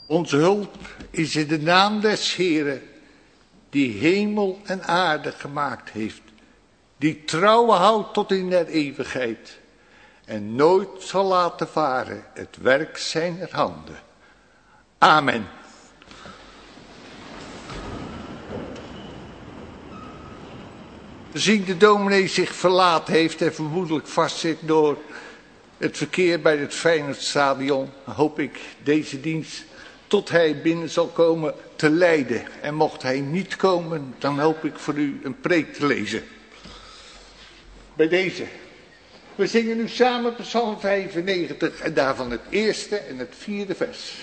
Onze hulp is in de naam des Heeren, die hemel en aarde gemaakt heeft, die trouw houdt tot in der eeuwigheid en nooit zal laten varen het werk zijner handen. Amen. Gezien de dominee zich verlaten heeft en vermoedelijk vastzit door het verkeer bij het Feyenoordstadion, hoop ik deze dienst tot hij binnen zal komen te leiden. En mocht hij niet komen, dan hoop ik voor u een preek te lezen. Bij deze. We zingen nu samen Psalm 95 en daarvan het eerste en het vierde vers.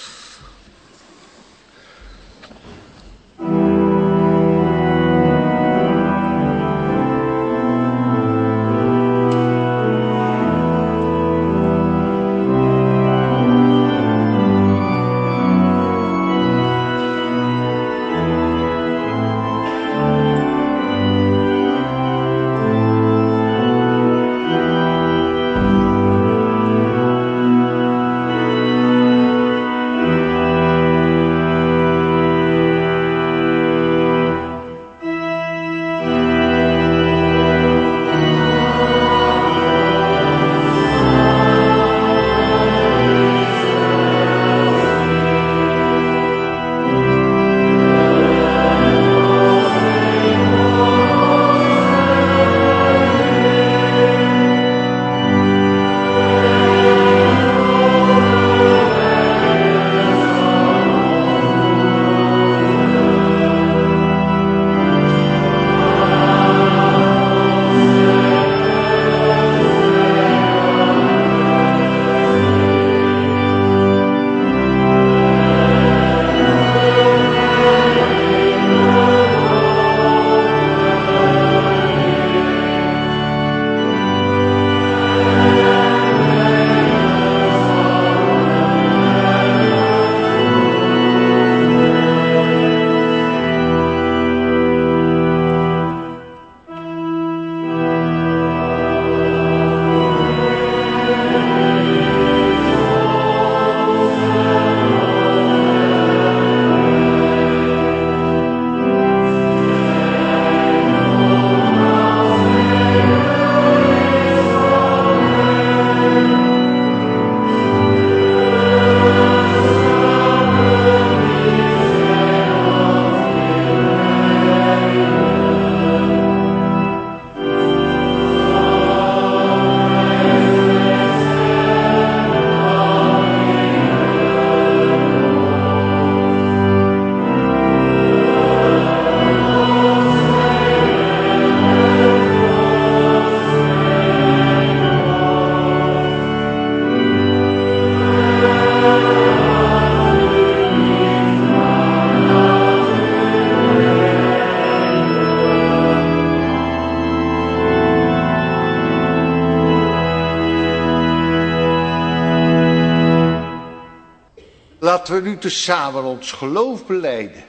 Laten we nu tezamen ons geloof belijden.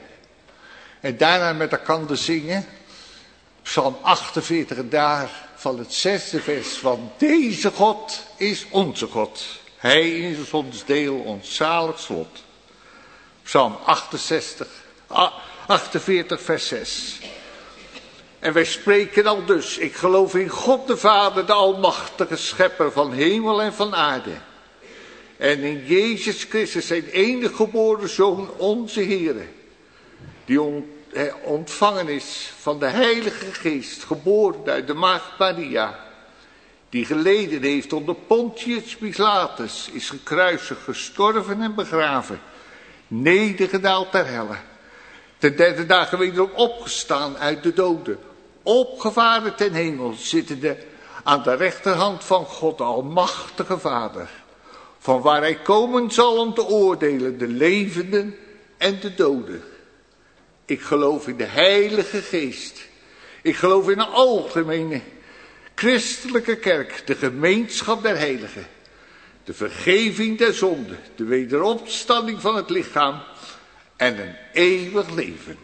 En daarna met elkaar zingen. Psalm 48 en daar van het 6e vers. Want deze God is onze God. Hij is ons deel, ons zalig slot. Psalm 48 vers 6. En wij spreken al dus. Ik geloof in God de Vader, de almachtige schepper van hemel en van aarde. En in Jezus Christus, zijn enige geboren Zoon, onze Heere, die ontvangen is van de Heilige Geest, geboren uit de maagd Maria, die geleden heeft onder Pontius Pilatus, is gekruisigd, gestorven en begraven, nedergedaald ter helle, ten derde dagen wederom opgestaan uit de doden, opgevaren ten hemel, zittende aan de rechterhand van God, de almachtige Vader, van waar hij komen zal om te oordelen de levenden en de doden. Ik geloof in de Heilige Geest. Ik geloof in een algemene christelijke kerk, de gemeenschap der heiligen, de vergeving der zonden, de wederopstanding van het lichaam en een eeuwig leven.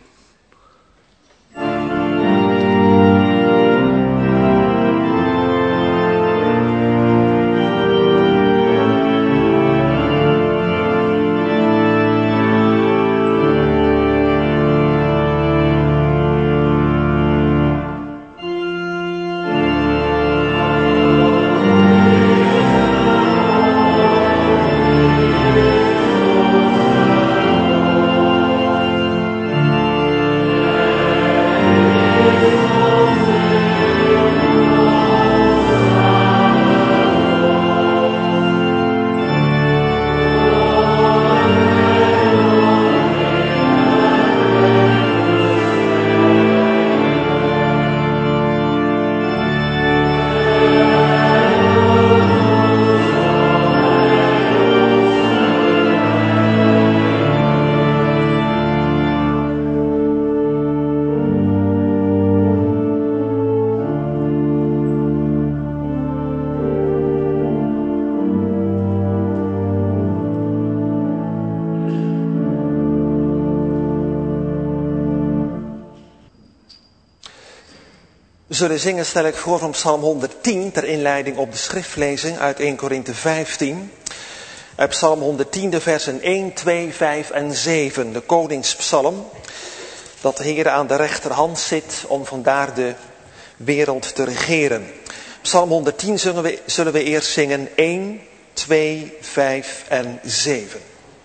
zullen zingen, stel ik voor, van Psalm 110 ter inleiding op de schriftlezing uit 1 Korinthe 15. Uit Psalm 110 de versen 1, 2, 5 en 7, de koningspsalm. Dat de Heer aan de rechterhand zit om vandaar de wereld te regeren. Psalm 110 zullen we eerst zingen 1, 2, 5 en 7.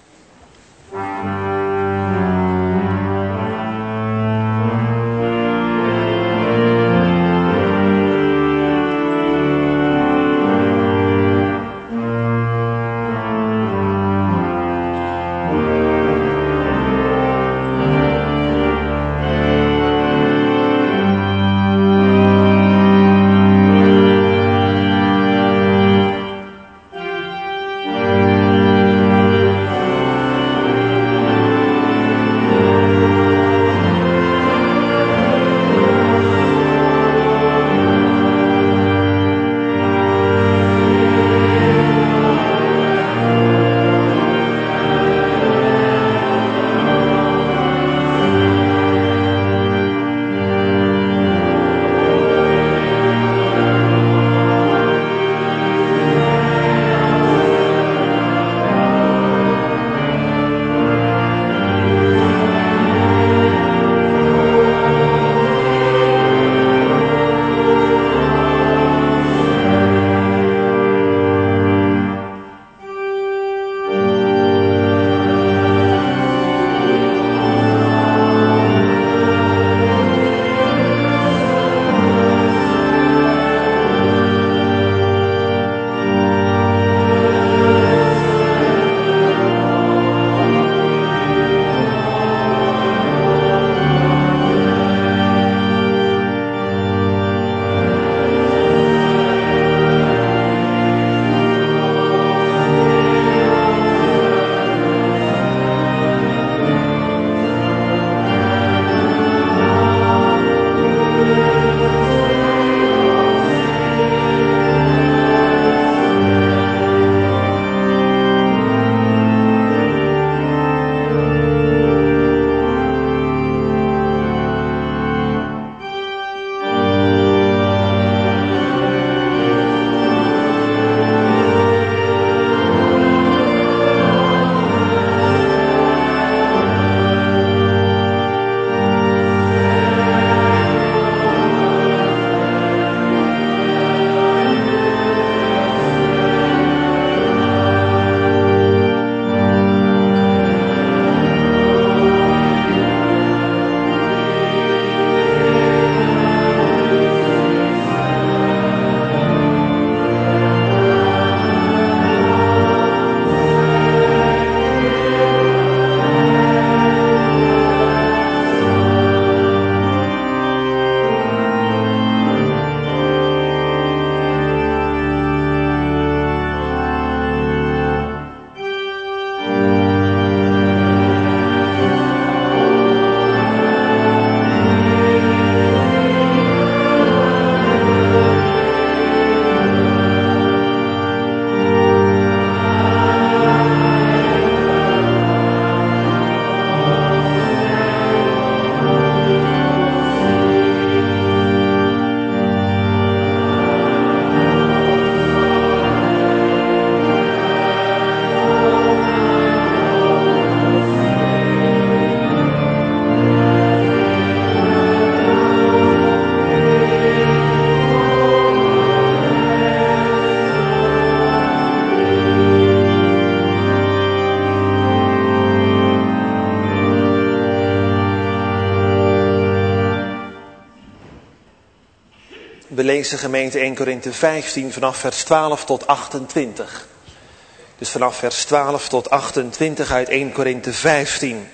We lezen gemeente 1 Korinthe 15 vanaf vers 12 tot 28. Dus vanaf vers 12 tot 28 uit 1 Korinthe 15.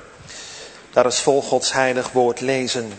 Daar is vol Gods heilig woord lezen.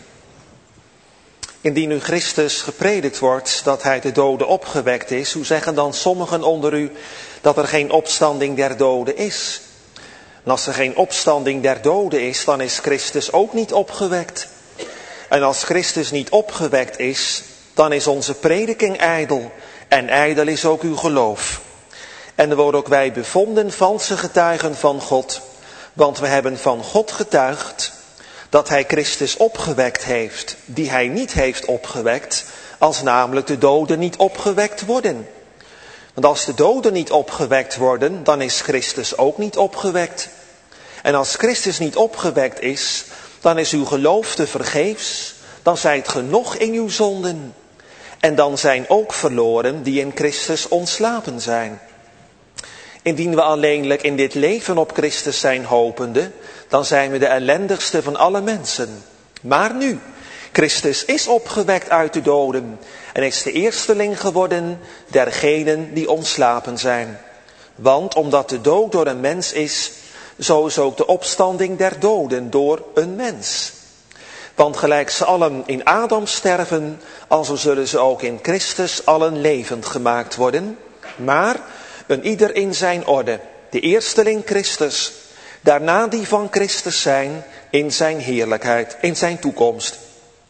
Indien nu Christus gepredikt wordt dat hij de doden opgewekt is, hoe zeggen dan sommigen onder u dat er geen opstanding der doden is? En als er geen opstanding der doden is, dan is Christus ook niet opgewekt. En als Christus niet opgewekt is, dan is onze prediking ijdel en ijdel is ook uw geloof. En er worden ook wij bevonden valse getuigen van God, want we hebben van God getuigd dat hij Christus opgewekt heeft, die hij niet heeft opgewekt, als namelijk de doden niet opgewekt worden. Want als de doden niet opgewekt worden, dan is Christus ook niet opgewekt. En als Christus niet opgewekt is, dan is uw geloof te vergeefs, dan zijt ge nog in uw zonden. En dan zijn ook verloren die in Christus ontslapen zijn. Indien we alleenlijk in dit leven op Christus zijn hopende, dan zijn we de ellendigste van alle mensen. Maar nu, Christus is opgewekt uit de doden en is de eersteling geworden dergenen die ontslapen zijn. Want omdat de dood door een mens is, zo is ook de opstanding der doden door een mens. Want gelijk ze allen in Adam sterven, alzo zullen ze ook in Christus allen levend gemaakt worden. Maar een ieder in zijn orde, de eersteling Christus, daarna die van Christus zijn in zijn heerlijkheid, in zijn toekomst.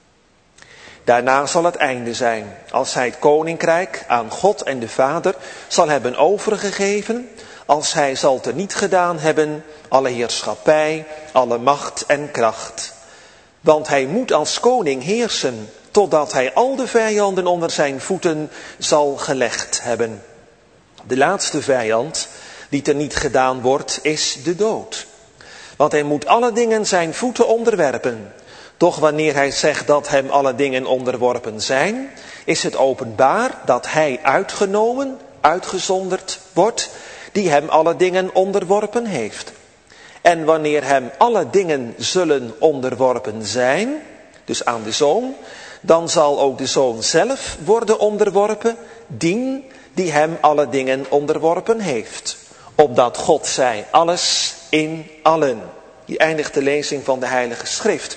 Daarna zal het einde zijn, als hij het koninkrijk aan God en de Vader zal hebben overgegeven, als hij zal teniet gedaan hebben alle heerschappij, alle macht en kracht. Want hij moet als koning heersen, totdat hij al de vijanden onder zijn voeten zal gelegd hebben. De laatste vijand die teniet gedaan wordt, is de dood. Want hij moet alle dingen zijn voeten onderwerpen. Doch wanneer hij zegt dat hem alle dingen onderworpen zijn, is het openbaar dat hij uitgenomen, uitgezonderd wordt, die hem alle dingen onderworpen heeft. En wanneer hem alle dingen zullen onderworpen zijn, dus aan de Zoon, dan zal ook de Zoon zelf worden onderworpen, dien die hem alle dingen onderworpen heeft. Opdat God zij alles in allen. Hier eindigt de lezing van de Heilige Schrift.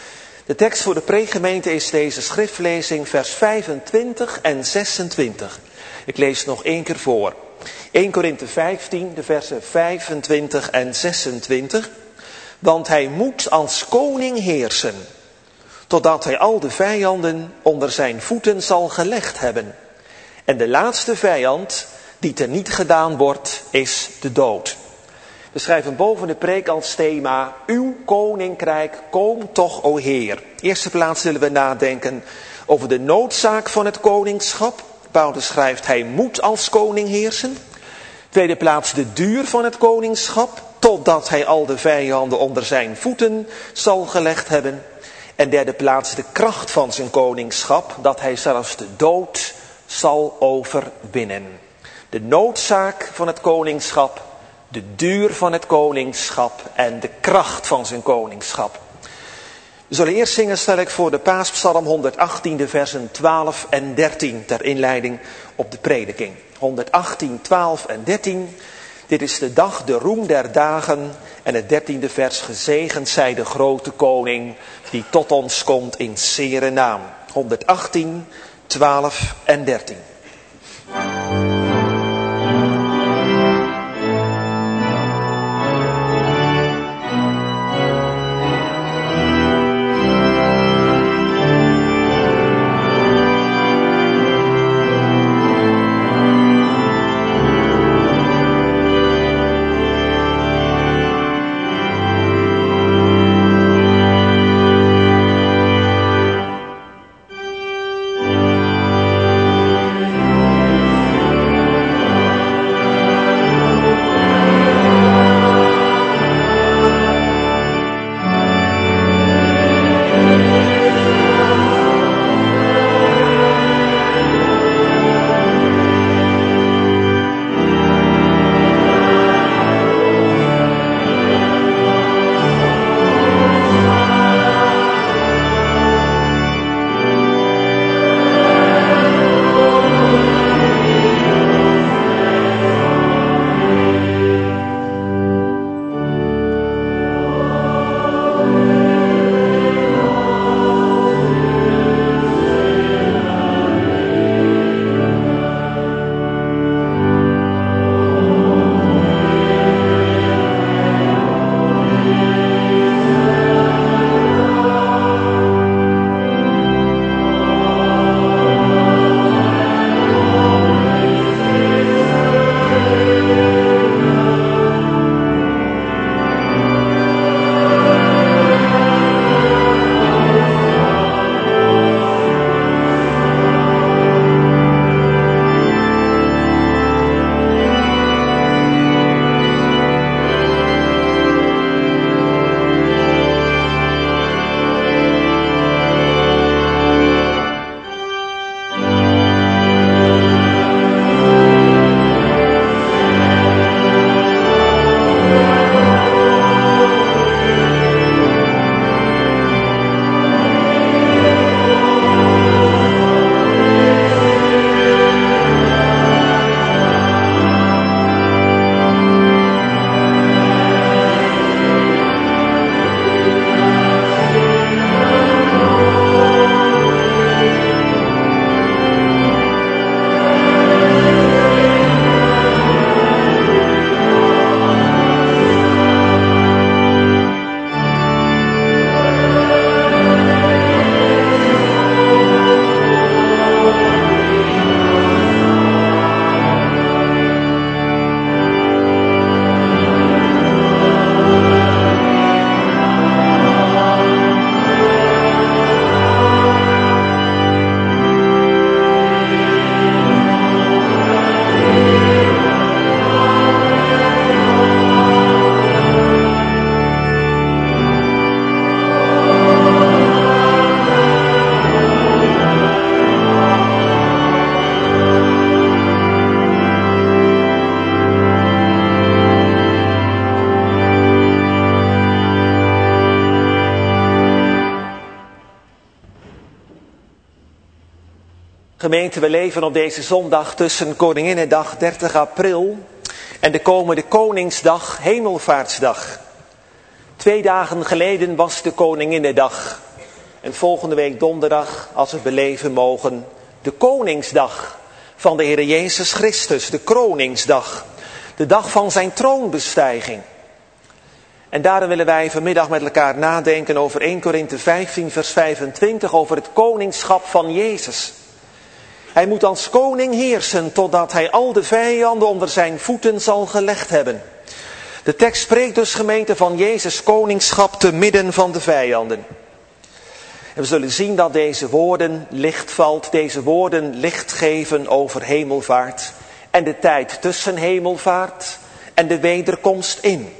De tekst voor de pregemeente is deze schriftlezing vers 25 en 26. Ik lees nog 1 keer voor. 1 Korinthe 15, de versen 25 en 26. Want hij moet als koning heersen, totdat hij al de vijanden onder zijn voeten zal gelegd hebben. En de laatste vijand die teniet gedaan wordt, is de dood. We schrijven boven de preek als thema, uw koninkrijk, kom toch, o Heer. In de eerste plaats zullen we nadenken over de noodzaak van het koningschap. Paulus schrijft, hij moet als koning heersen. Tweede plaats de duur van het koningschap, totdat hij al de vijanden onder zijn voeten zal gelegd hebben. En derde plaats de kracht van zijn koningschap, dat hij zelfs de dood zal overwinnen. De noodzaak van het koningschap, de duur van het koningschap en de kracht van zijn koningschap. We zullen eerst zingen, stel ik voor, de Paaspsalm 118, de versen 12 en 13 ter inleiding op de prediking. 118, 12 en 13. Dit is de dag, de roem der dagen en het 13e vers. Gezegend zij de grote koning die tot ons komt in zere naam. 118, 12 en 13. Gemeente, we leven op deze zondag tussen Koninginnedag 30 april en de komende Koningsdag, Hemelvaartsdag. 2 dagen geleden was de Koninginnedag. En volgende week donderdag, als we beleven mogen, de Koningsdag van de Heer Jezus Christus, de Kroningsdag. De dag van zijn troonbestijging. En daarom willen wij vanmiddag met elkaar nadenken over 1 Korinthe 15 vers 25, over het koningschap van Jezus. Hij moet als koning heersen totdat hij al de vijanden onder zijn voeten zal gelegd hebben. De tekst spreekt dus, gemeente, van Jezus koningschap te midden van de vijanden. En we zullen zien dat deze woorden licht valt, deze woorden licht geven over hemelvaart en de tijd tussen hemelvaart en de wederkomst in.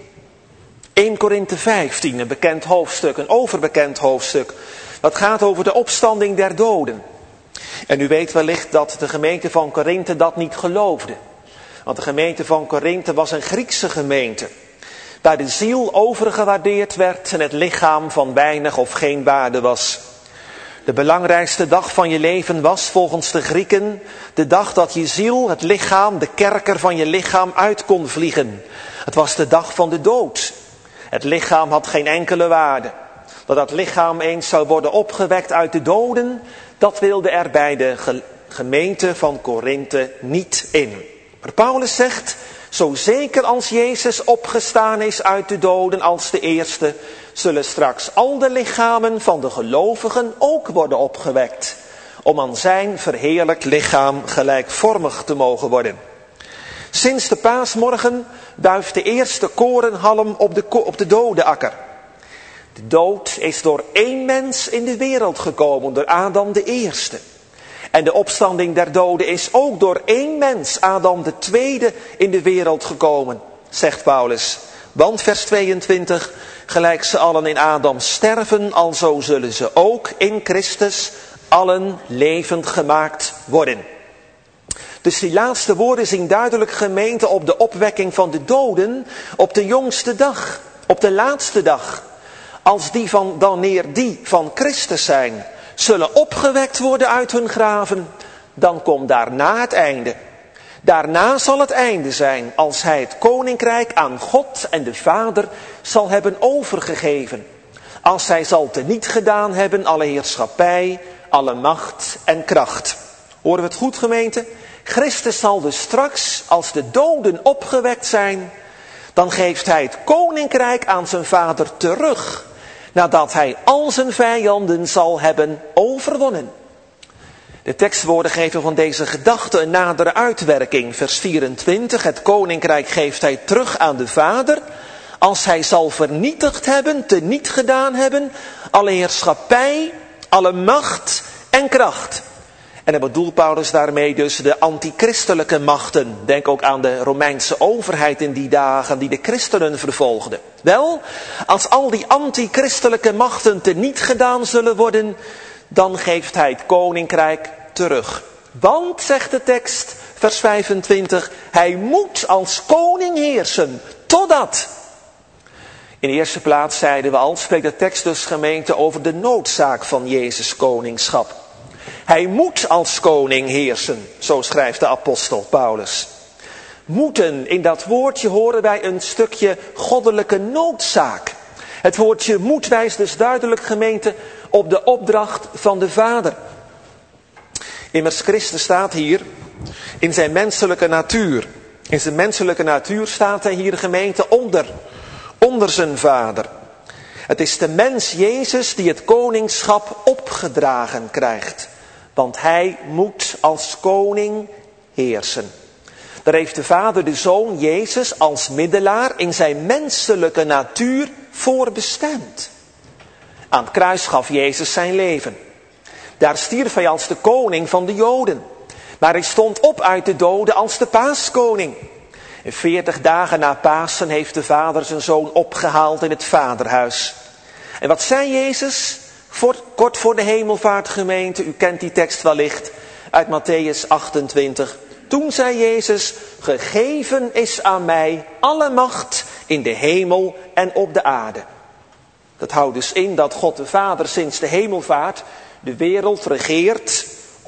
1 Korinthe 15, een bekend hoofdstuk, een overbekend hoofdstuk. Dat gaat over de opstanding der doden. En u weet wellicht dat de gemeente van Korinthe dat niet geloofde. Want de gemeente van Korinthe was een Griekse gemeente. Waar de ziel overgewaardeerd werd en het lichaam van weinig of geen waarde was. De belangrijkste dag van je leven was volgens de Grieken de dag dat je ziel, het lichaam, de kerker van je lichaam uit kon vliegen. Het was de dag van de dood. Het lichaam had geen enkele waarde. Dat lichaam eens zou worden opgewekt uit de doden, dat wilde er bij de gemeente van Korinthe niet in. Maar Paulus zegt, zo zeker als Jezus opgestaan is uit de doden als de eerste, zullen straks al de lichamen van de gelovigen ook worden opgewekt, om aan zijn verheerlijkt lichaam gelijkvormig te mogen worden. Sinds de paasmorgen wuift de eerste korenhalm op de dodenakker. De dood is door 1 mens in de wereld gekomen, door Adam de eerste. En de opstanding der doden is ook door 1 mens, Adam de tweede, in de wereld gekomen, zegt Paulus. Want vers 22, gelijk ze allen in Adam sterven, alzo zullen ze ook in Christus allen levend gemaakt worden. Dus die laatste woorden zien duidelijk, gemeente, op de opwekking van de doden op de jongste dag, op de laatste dag. Als wanneer die van Christus zijn, zullen opgewekt worden uit hun graven, dan komt daarna het einde. Daarna zal het einde zijn, als hij het koninkrijk aan God en de Vader zal hebben overgegeven. Als hij zal teniet gedaan hebben alle heerschappij, alle macht en kracht. Horen we het goed, gemeente? Christus zal dus straks, als de doden opgewekt zijn, dan geeft hij het koninkrijk aan zijn Vader terug, nadat hij al zijn vijanden zal hebben overwonnen. De tekstwoorden geven van deze gedachte een nadere uitwerking. Vers 24, het koninkrijk geeft hij terug aan de Vader, als hij zal vernietigd hebben, teniet gedaan hebben, alle heerschappij, alle macht en kracht. En dan bedoelt Paulus daarmee dus de antichristelijke machten. Denk ook aan de Romeinse overheid in die dagen die de christenen vervolgde. Wel, als al die antichristelijke machten teniet gedaan zullen worden, dan geeft hij het koninkrijk terug. Want, zegt de tekst, vers 25, hij moet als koning heersen, totdat. In de eerste plaats zeiden we al, spreekt de tekst dus, gemeente, over de noodzaak van Jezus' koningschap. Hij moet als koning heersen, zo schrijft de apostel Paulus. Moeten, in dat woordje horen wij een stukje goddelijke noodzaak. Het woordje moet wijst dus duidelijk, gemeente, op de opdracht van de Vader. Immers Christus staat hier in zijn menselijke natuur. In zijn menselijke natuur staat hij hier, gemeente, onder zijn Vader. Het is de mens Jezus die het koningschap opgedragen krijgt. Want hij moet als koning heersen. Daar heeft de Vader de Zoon Jezus als middelaar in zijn menselijke natuur voor bestemd. Aan het kruis gaf Jezus zijn leven. Daar stierf hij als de koning van de Joden. Maar hij stond op uit de doden als de paaskoning. En 40 dagen na Pasen heeft de Vader zijn Zoon opgehaald in het Vaderhuis. En wat zei Jezus? Kort voor de hemelvaartgemeente, u kent die tekst wellicht uit Mattheüs 28. Toen zei Jezus, gegeven is aan mij alle macht in de hemel en op de aarde. Dat houdt dus in dat God de Vader sinds de hemelvaart de wereld regeert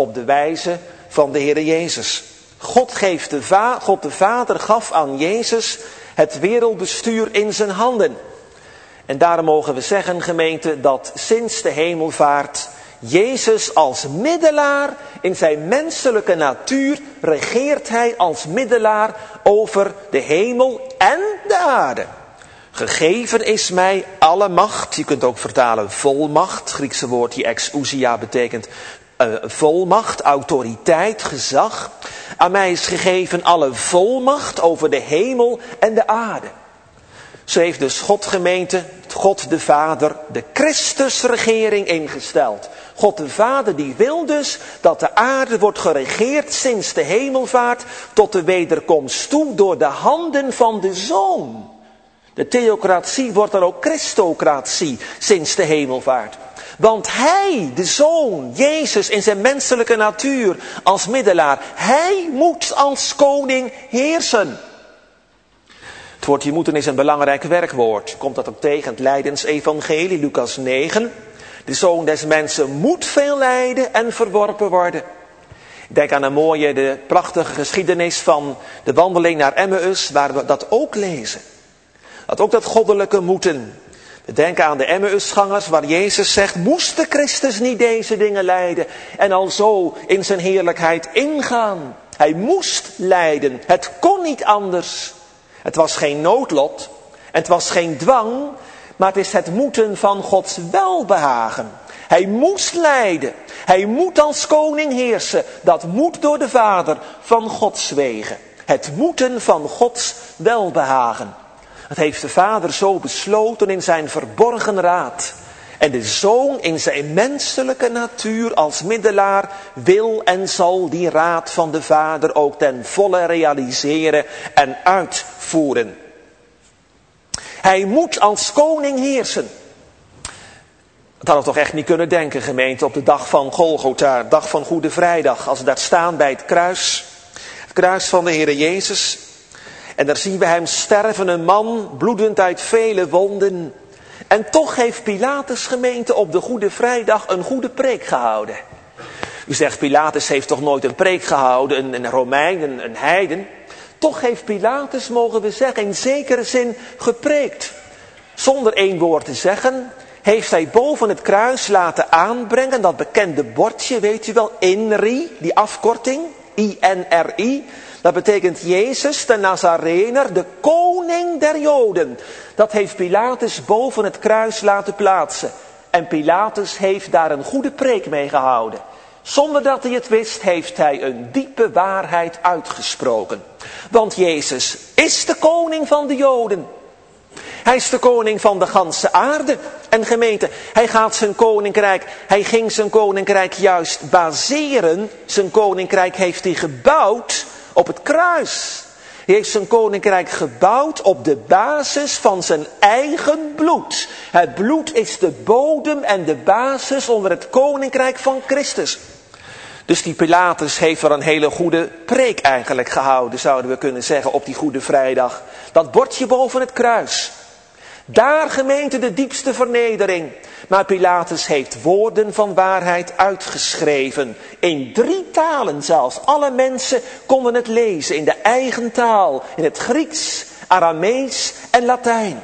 op de wijze van de Heere Jezus. God de Vader gaf aan Jezus het wereldbestuur in zijn handen. En daarom mogen we zeggen, gemeente, dat sinds de hemelvaart Jezus als middelaar in zijn menselijke natuur regeert hij als middelaar over de hemel en de aarde. Gegeven is mij alle macht, je kunt ook vertalen volmacht, het Griekse woordje exousia betekent volmacht, autoriteit, gezag. Aan mij is gegeven alle volmacht over de hemel en de aarde. Zo heeft dus God, gemeente, God de Vader, de Christusregering ingesteld. God de Vader die wil dus dat de aarde wordt geregeerd sinds de hemelvaart tot de wederkomst toe door de handen van de Zoon. De theocratie wordt dan ook Christocratie sinds de hemelvaart. Want hij, de Zoon, Jezus in zijn menselijke natuur als middelaar, hij moet als koning heersen. Het woordje moeten is een belangrijk werkwoord. Je komt dat ook tegen in het Lijdensevangelie, Lucas 9. De Zoon des mensen moet veel lijden en verworpen worden. Ik denk aan een mooie, de prachtige geschiedenis van de wandeling naar Emmaus, waar we dat ook lezen. Dat goddelijke moeten. We denken aan de Emmausgangers waar Jezus zegt, moest de Christus niet deze dingen lijden en al zo in zijn heerlijkheid ingaan? Hij moest lijden, het kon niet anders. Het was geen noodlot, het was geen dwang, maar het is het moeten van Gods welbehagen. Hij moest lijden, hij moet als koning heersen, dat moet door de Vader van Gods wegen. Het moeten van Gods welbehagen. Dat heeft de Vader zo besloten in zijn verborgen raad. En de Zoon in zijn menselijke natuur als middelaar wil en zal die raad van de Vader ook ten volle realiseren en uitvoeren. Hij moet als koning heersen. Dat hadden we toch echt niet kunnen denken, gemeente, op de dag van Golgotha, dag van Goede Vrijdag. Als we daar staan bij het kruis van de Heere Jezus. En daar zien we hem sterven, een man, bloedend uit vele wonden. En toch heeft Pilatus, gemeente, op de Goede Vrijdag een goede preek gehouden. U zegt, Pilatus heeft toch nooit een preek gehouden, een Romein, een heiden. Toch heeft Pilatus, mogen we zeggen, in zekere zin gepreekt. Zonder één woord te zeggen, heeft hij boven het kruis laten aanbrengen, dat bekende bordje, weet u wel, INRI, die afkorting, INRI. Dat betekent Jezus, de Nazarener, de koning der Joden. Dat heeft Pilatus boven het kruis laten plaatsen. En Pilatus heeft daar een goede preek mee gehouden. Zonder dat hij het wist, heeft hij een diepe waarheid uitgesproken. Want Jezus is de koning van de Joden. Hij is de koning van de ganse aarde. En gemeente, hij ging zijn koninkrijk juist baseren. Zijn koninkrijk heeft hij gebouwd op het kruis. Hij heeft zijn koninkrijk gebouwd op de basis van zijn eigen bloed. Het bloed is de bodem en de basis onder het koninkrijk van Christus. Dus die Pilatus heeft wel een hele goede preek eigenlijk gehouden, zouden we kunnen zeggen, op die Goede Vrijdag. Dat bordje boven het kruis. Daar, gemeente, de diepste vernedering. Maar Pilatus heeft woorden van waarheid uitgeschreven. In 3 talen zelfs. Alle mensen konden het lezen in de eigen taal. In het Grieks, Aramees en Latijn.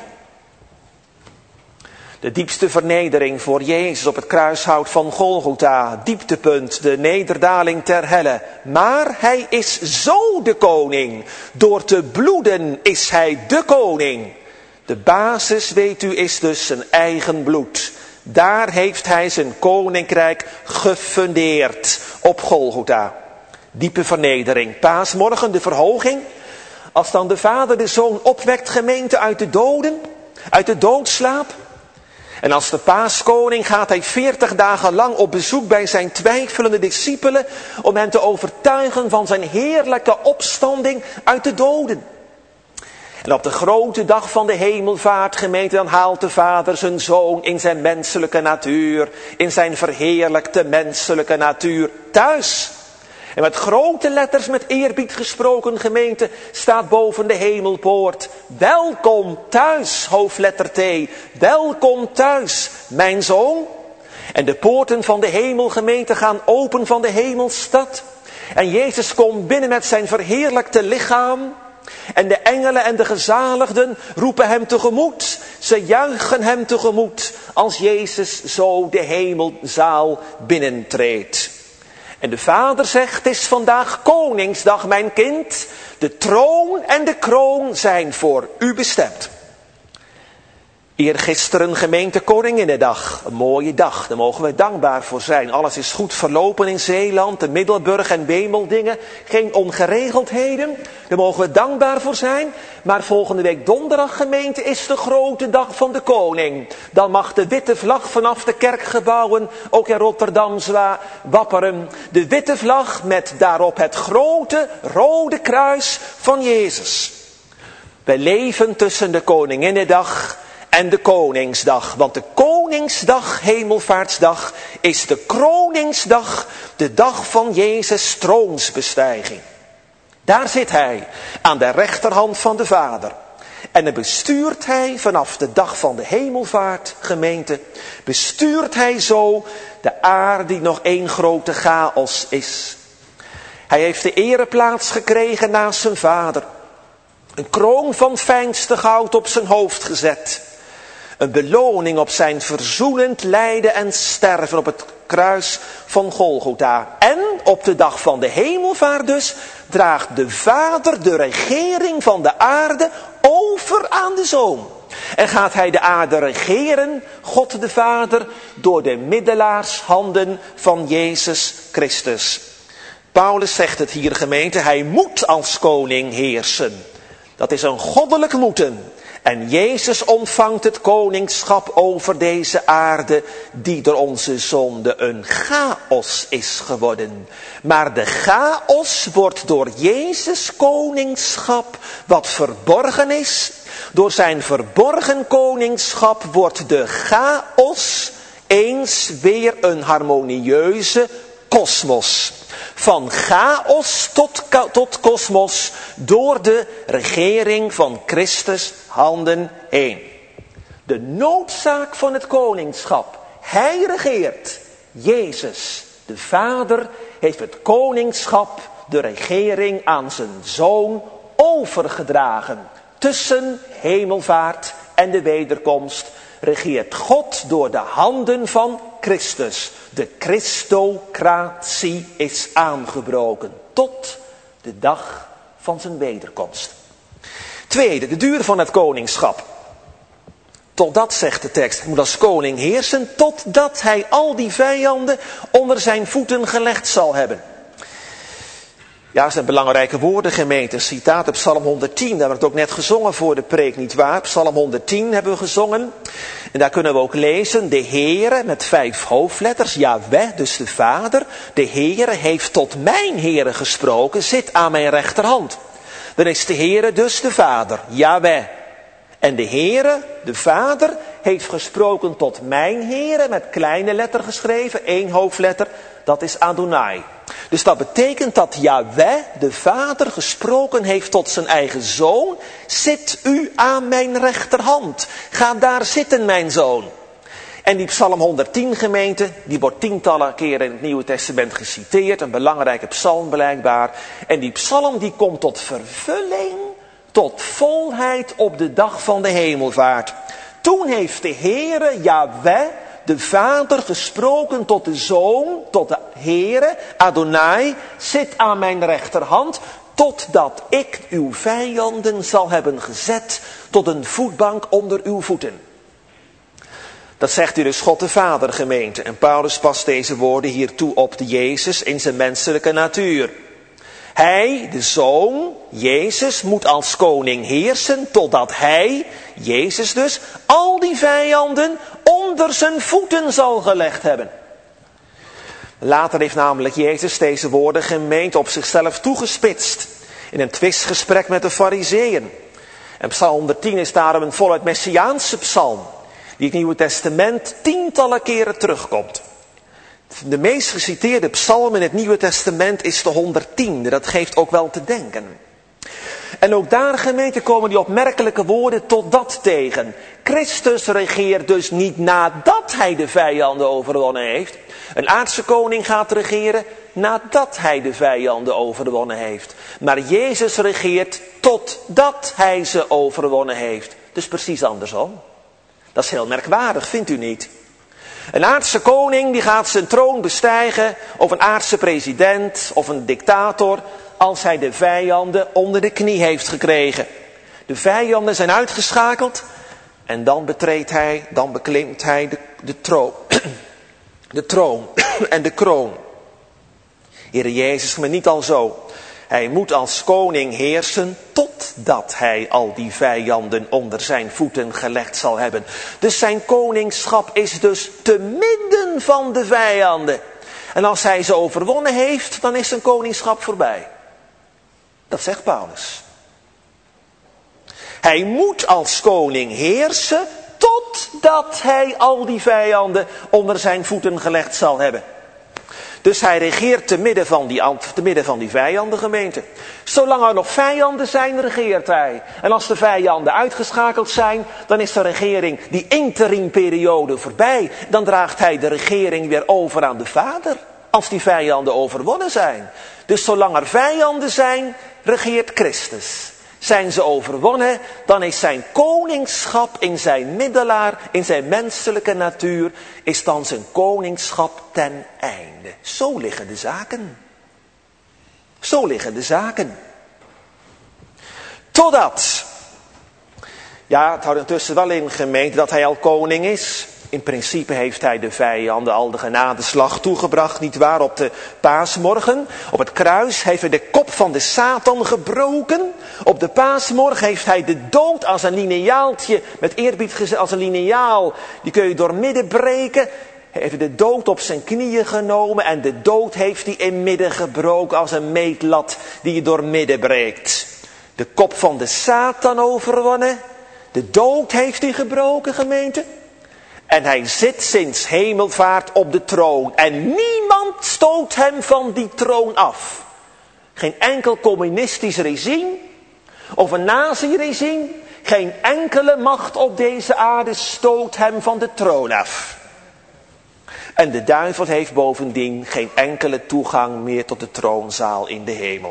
De diepste vernedering voor Jezus op het kruishout van Golgotha. Dieptepunt, de nederdaling ter helle. Maar hij is zo de koning. Door te bloeden is hij de koning. De basis, weet u, is dus zijn eigen bloed. Daar heeft hij zijn koninkrijk gefundeerd op Golgotha. Diepe vernedering. Paasmorgen, de verhoging. Als dan de Vader de Zoon opwekt, gemeente, uit de doden, uit de doodslaap. En als de paaskoning gaat hij 40 dagen lang op bezoek bij zijn twijfelende discipelen om hen te overtuigen van zijn heerlijke opstanding uit de doden. En op de grote dag van de hemelvaart, gemeente, dan haalt de Vader zijn Zoon in zijn menselijke natuur, in zijn verheerlijkte menselijke natuur thuis. En met grote letters, met eerbied gesproken, gemeente, staat boven de hemelpoort: welkom thuis, hoofdletter T. Welkom thuis, mijn zoon. En de poorten van de hemelgemeente gaan open van de hemelstad. En Jezus komt binnen met zijn verheerlijkte lichaam. En de engelen en de gezaligden roepen hem tegemoet. Ze juichen hem tegemoet als Jezus zo de hemelzaal binnentreedt. En de Vader zegt, het is vandaag Koningsdag, mijn kind. De troon en de kroon zijn voor u bestemd. Eergisteren gemeente Koninginnedag. Een mooie dag, daar mogen we dankbaar voor zijn. Alles is goed verlopen in Zeeland, de Middelburg en Wemeldingen. Geen ongeregeldheden, daar mogen we dankbaar voor zijn. Maar volgende week donderdag gemeente is de grote dag van de koning. Dan mag de witte vlag vanaf de kerkgebouwen, ook in Rotterdam, wapperen. De witte vlag met daarop het grote rode kruis van Jezus. Wij leven tussen de Koninginnedag en de Koningsdag. Want de Koningsdag, Hemelvaartsdag, is de kroningsdag, de dag van Jezus' troonsbestijging. Daar zit hij, aan de rechterhand van de Vader. En dan bestuurt hij vanaf de dag van de hemelvaart, gemeente, bestuurt hij zo de aarde die nog één grote chaos is. Hij heeft de ereplaats gekregen naast zijn Vader. Een kroon van fijnste goud op zijn hoofd gezet. Een beloning op zijn verzoenend lijden en sterven op het kruis van Golgotha. En op de dag van de hemelvaart dus draagt de Vader de regering van de aarde over aan de Zoon. En gaat hij de aarde regeren, God de Vader, door de middelaarshanden van Jezus Christus. Paulus zegt het hier, gemeente, hij moet als koning heersen. Dat is een goddelijk moeten. En Jezus ontvangt het koningschap over deze aarde die door onze zonde een chaos is geworden. Maar de chaos wordt door Jezus koningschap wat verborgen is. Door zijn verborgen koningschap wordt de chaos eens weer een harmonieuze kosmos. Van chaos tot kosmos door de regering van Christus handen heen. De noodzaak van het koningschap. Hij regeert. Jezus, de Vader, heeft het koningschap, de regering aan zijn Zoon overgedragen. Tussen hemelvaart en de wederkomst regeert God door de handen van Christus. De Christocratie is aangebroken tot de dag van zijn wederkomst. Tweede, de duur van het koningschap. Totdat, zegt de tekst, hij moet als koning heersen, totdat hij al die vijanden onder zijn voeten gelegd zal hebben. Ja, dat zijn belangrijke woorden, gemeente. Citaat op Psalm 110, daar hebben we het ook net gezongen voor de preek, nietwaar? Psalm 110 hebben we gezongen. En daar kunnen we ook lezen, de Heere, met 5 hoofdletters, Yahweh, dus de Vader. De Heere heeft tot mijn Heere gesproken, zit aan mijn rechterhand. Dan is de Heere dus de Vader, Yahweh. En de Heere, de Vader, heeft gesproken tot mijn Heere, met kleine letter geschreven, 1 hoofdletter, dat is Adonai. Dus dat betekent dat Yahweh, de Vader, gesproken heeft tot zijn eigen Zoon. Zit u aan mijn rechterhand. Ga daar zitten, mijn Zoon. En die Psalm 110, gemeente, die wordt tientallen keren in het Nieuwe Testament geciteerd. Een belangrijke psalm blijkbaar. En die psalm die komt tot vervulling, tot volheid op de dag van de hemelvaart. Toen heeft de Heere, Yahweh, de Vader, gesproken tot de Zoon, tot de Heere, Adonai, zit aan mijn rechterhand, totdat ik uw vijanden zal hebben gezet tot een voetbank onder uw voeten. Dat zegt u dus God de Vader, gemeente. En Paulus past deze woorden hier toe op de Jezus in zijn menselijke natuur. Hij, de Zoon, Jezus, moet als koning heersen totdat hij, Jezus dus, al die vijanden onder zijn voeten zal gelegd hebben. Later heeft namelijk Jezus deze woorden, gemeente, op zichzelf toegespitst. In een twistgesprek met de Farizeeën. En Psalm 110 is daarom een voluit Messiaanse psalm. Die in het Nieuwe Testament tientallen keren terugkomt. De meest geciteerde psalm in het Nieuwe Testament is de 110e. Dat geeft ook wel te denken. En ook daar, gemeente, komen die opmerkelijke woorden totdat tegen. Christus regeert dus niet nadat hij de vijanden overwonnen heeft. Een aardse koning gaat regeren nadat hij de vijanden overwonnen heeft. Maar Jezus regeert totdat hij ze overwonnen heeft. Dus precies andersom. Dat is heel merkwaardig, vindt u niet? Een aardse koning die gaat zijn troon bestijgen, of een aardse president of een dictator, als hij de vijanden onder de knie heeft gekregen. De vijanden zijn uitgeschakeld en dan beklimt hij de troon. De troon en de kroon. Heere Jezus, maar niet al zo. Hij moet als koning heersen totdat hij al die vijanden onder zijn voeten gelegd zal hebben. Dus zijn koningschap is dus te midden van de vijanden. En als hij ze overwonnen heeft, dan is zijn koningschap voorbij. Dat zegt Paulus. Hij moet als koning heersen totdat hij al die vijanden onder zijn voeten gelegd zal hebben. Dus hij regeert te midden van die vijandengemeente. Zolang er nog vijanden zijn, regeert hij. En als de vijanden uitgeschakeld zijn, dan is de regering, die interimperiode, voorbij. Dan draagt hij de regering weer over aan de Vader. Als die vijanden overwonnen zijn. Dus zolang er vijanden zijn, regeert Christus. Zijn ze overwonnen, dan is zijn koningschap in zijn middelaar, in zijn menselijke natuur, is dan zijn koningschap ten einde. Zo liggen de zaken. Zo liggen de zaken. Totdat, ja, het houdt intussen wel in gemeente dat hij al koning is. In principe heeft hij de vijanden al de genadeslag toegebracht, nietwaar, op de paasmorgen. Op het kruis heeft hij de kop van de Satan gebroken. Op de paasmorgen heeft hij de dood als een lineaaltje, met eerbied gezegd, als een lineaal. Die kun je doormidden breken. Hij heeft de dood op zijn knieën genomen en de dood heeft hij in midden gebroken als een meetlat die je doormidden breekt. De kop van de Satan overwonnen. De dood heeft hij gebroken, gemeente. En hij zit sinds hemelvaart op de troon. En niemand stoot hem van die troon af. Geen enkel communistisch regime. Of een nazi-regime. Geen enkele macht op deze aarde stoot hem van de troon af. En de duivel heeft bovendien geen enkele toegang meer tot de troonzaal in de hemel.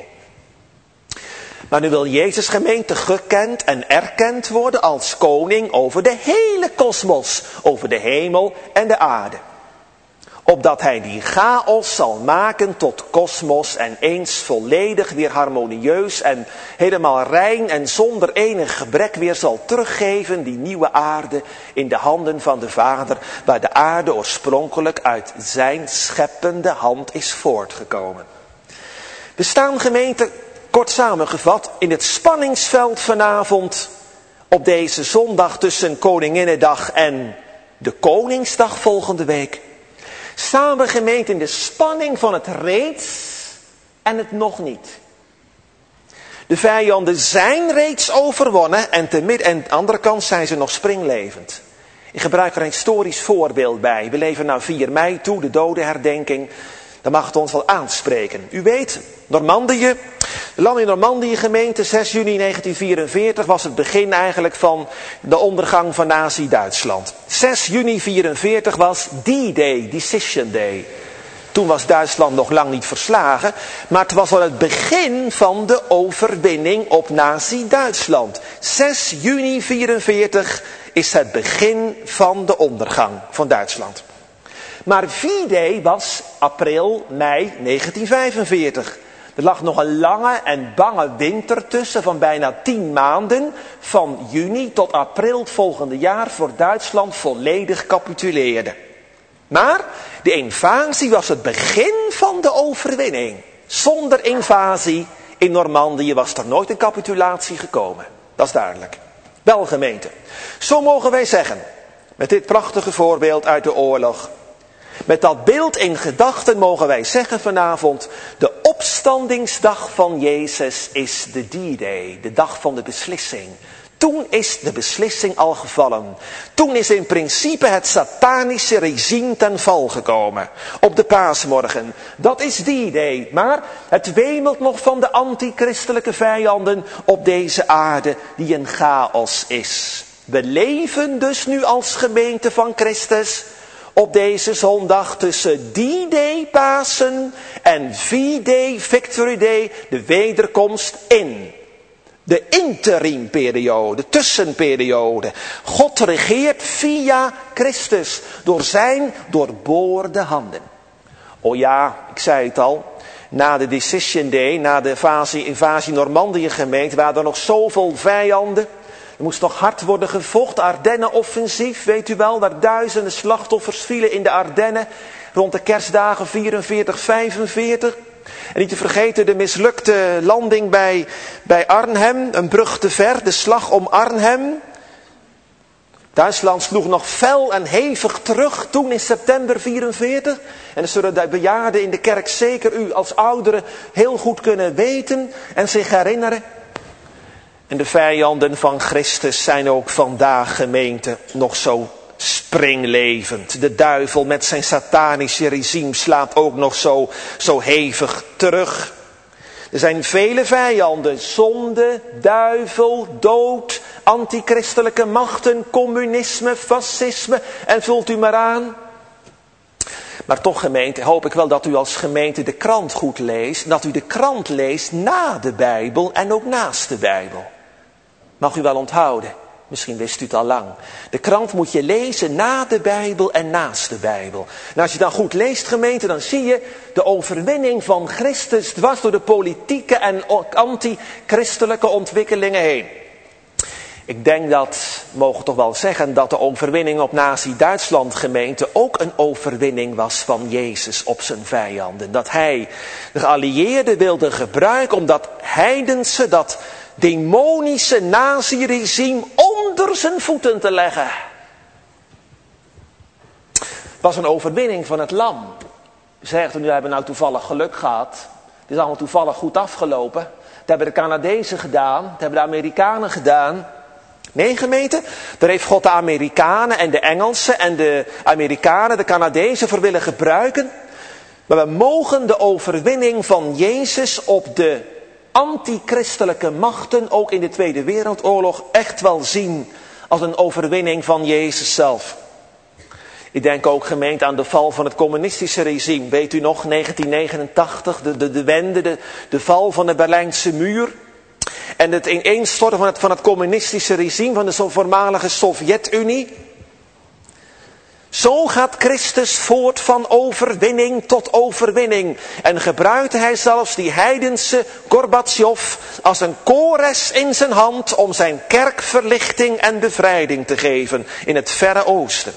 Maar nu wil Jezus gemeente gekend en erkend worden als koning over de hele kosmos, over de hemel en de aarde. Opdat hij die chaos zal maken tot kosmos en eens volledig weer harmonieus en helemaal rein en zonder enig gebrek weer zal teruggeven die nieuwe aarde in de handen van de Vader, waar de aarde oorspronkelijk uit zijn scheppende hand is voortgekomen. We staan gemeente, kort samengevat, in het spanningsveld vanavond op deze zondag tussen Koninginnedag en de Koningsdag volgende week. Samen gemeente in de spanning van het reeds en het nog niet. De vijanden zijn reeds overwonnen en aan de andere kant zijn ze nog springlevend. Ik gebruik er een historisch voorbeeld bij. We leven naar 4 mei toe, de dodenherdenking. Dan mag het ons wel aanspreken. U weet, Normandië, de land in Normandië gemeente, 6 juni 1944 was het begin eigenlijk van de ondergang van Nazi-Duitsland. 6 juni 1944 was D-Day, Decision Day. Toen was Duitsland nog lang niet verslagen, maar het was al het begin van de overwinning op Nazi-Duitsland. 6 juni 1944 is het begin van de ondergang van Duitsland. Maar V-Day was april, mei 1945. Er lag nog een lange en bange winter tussen van bijna 10 maanden. Van juni tot april het volgende jaar voor Duitsland volledig capituleerde. Maar de invasie was het begin van de overwinning. Zonder invasie in Normandië was er nooit een capitulatie gekomen. Dat is duidelijk. Wel gemeente. Zo mogen wij zeggen, met dit prachtige voorbeeld uit de oorlog. Met dat beeld in gedachten mogen wij zeggen vanavond, de opstandingsdag van Jezus is de D-Day, de dag van de beslissing. Toen is de beslissing al gevallen. Toen is in principe het satanische regime ten val gekomen. Op de paasmorgen. Dat is D-Day. Maar het wemelt nog van de antichristelijke vijanden op deze aarde die een chaos is. We leven dus nu als gemeente van Christus op deze zondag tussen D-Day Pasen en V-Day Victory Day, de wederkomst in. De interimperiode, tussenperiode. God regeert via Christus door zijn doorboorde handen. Oh ja, ik zei het al, na de Decision Day, na de invasie Normandië gemeente, waren er nog zoveel vijanden. Er moest nog hard worden gevochten, Ardennen-offensief, weet u wel, waar duizenden slachtoffers vielen in de Ardennen rond de kerstdagen 44, 45. En niet te vergeten de mislukte landing bij Arnhem, een brug te ver, de slag om Arnhem. Duitsland sloeg nog fel en hevig terug toen in september 44. En dat zullen de bejaarden in de kerk zeker u als ouderen heel goed kunnen weten en zich herinneren. En de vijanden van Christus zijn ook vandaag, gemeente, nog zo springlevend. De duivel met zijn satanische regime slaat ook nog zo hevig terug. Er zijn vele vijanden, zonde, duivel, dood, antichristelijke machten, communisme, fascisme en vult u maar aan. Maar toch, gemeente, hoop ik wel dat u als gemeente de krant goed leest. Dat u de krant leest na de Bijbel en ook naast de Bijbel. Mag u wel onthouden. Misschien wist u het al lang. De krant moet je lezen na de Bijbel en naast de Bijbel. En als je dan goed leest, gemeente, dan zie je de overwinning van Christus dwars door de politieke en anti-christelijke ontwikkelingen heen. Ik denk dat, mogen we toch wel zeggen, dat de overwinning op Nazi-Duitsland, gemeente, ook een overwinning was van Jezus op zijn vijanden. Dat hij de geallieerden wilde gebruiken om dat heidense, dat demonische nazi-regime onder zijn voeten te leggen. Het was een overwinning van het lam. U zegt, nu hebben we nou toevallig geluk gehad. Het is allemaal toevallig goed afgelopen. Dat hebben de Canadezen gedaan. Dat hebben de Amerikanen gedaan. Nee, gemeente, daar heeft God de Amerikanen en de Engelsen en de Amerikanen, de Canadezen voor willen gebruiken. Maar we mogen de overwinning van Jezus op de antichristelijke machten, ook in de Tweede Wereldoorlog, echt wel zien als een overwinning van Jezus zelf. Ik denk ook, gemeente, aan de val van het communistische regime. Weet u nog, 1989, de wende, de val van de Berlijnse muur. En het ineenstorten van het communistische regime, van de voormalige Sovjet-Unie. Zo gaat Christus voort van overwinning tot overwinning. En gebruikte hij zelfs die heidense Gorbatsjov als een kores in zijn hand om zijn kerk verlichting en bevrijding te geven in het Verre Oosten.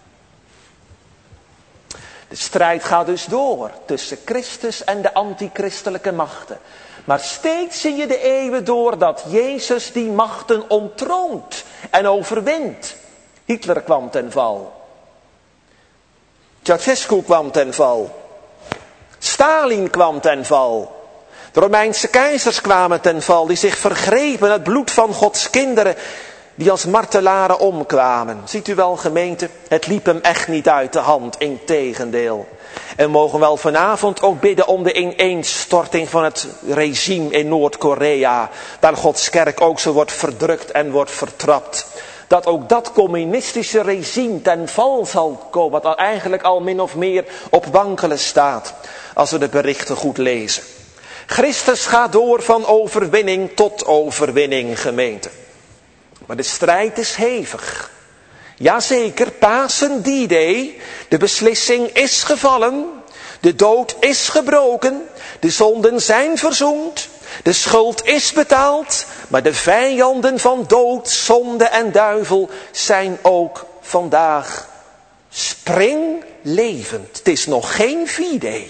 De strijd gaat dus door tussen Christus en de antichristelijke machten. Maar steeds zie je de eeuwen door dat Jezus die machten onttroont en overwint. Hitler kwam ten val. Ceausescu kwam ten val. Stalin kwam ten val. De Romeinse keizers kwamen ten val, die zich vergrepen het bloed van Gods kinderen, die als martelaren omkwamen. Ziet u wel, gemeente, het liep hem echt niet uit de hand, integendeel. En we mogen wel vanavond ook bidden om de ineenstorting van het regime in Noord-Korea, waar Gods kerk ook zo wordt verdrukt en wordt vertrapt. Dat ook dat communistische regime ten val zal komen, wat eigenlijk al min of meer op wankelen staat, als we de berichten goed lezen. Christus gaat door van overwinning tot overwinning, gemeente. Maar de strijd is hevig. Jazeker, Pasen, D-Day, de beslissing is gevallen, de dood is gebroken, de zonden zijn verzoend, de schuld is betaald, maar de vijanden van dood, zonde en duivel zijn ook vandaag springlevend. Het is nog geen V-Day.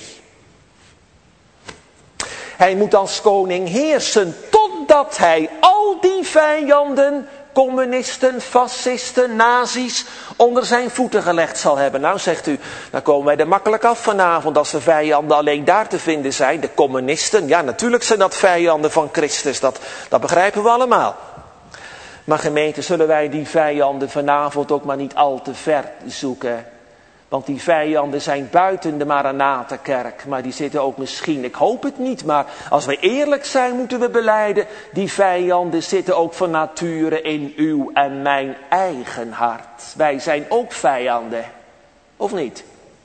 Hij moet als koning heersen totdat hij al die vijanden, communisten, fascisten, nazi's, onder zijn voeten gelegd zal hebben. Nou, zegt u, dan komen wij er makkelijk af vanavond als de vijanden alleen daar te vinden zijn. De communisten, ja, natuurlijk zijn dat vijanden van Christus, dat begrijpen we allemaal. Maar gemeente, zullen wij die vijanden vanavond ook maar niet al te ver zoeken? Want die vijanden zijn buiten de Maranatenkerk, maar die zitten ook misschien, ik hoop het niet, maar als wij eerlijk zijn moeten we belijden, die vijanden zitten ook van nature in uw en mijn eigen hart. Wij zijn ook vijanden, of niet?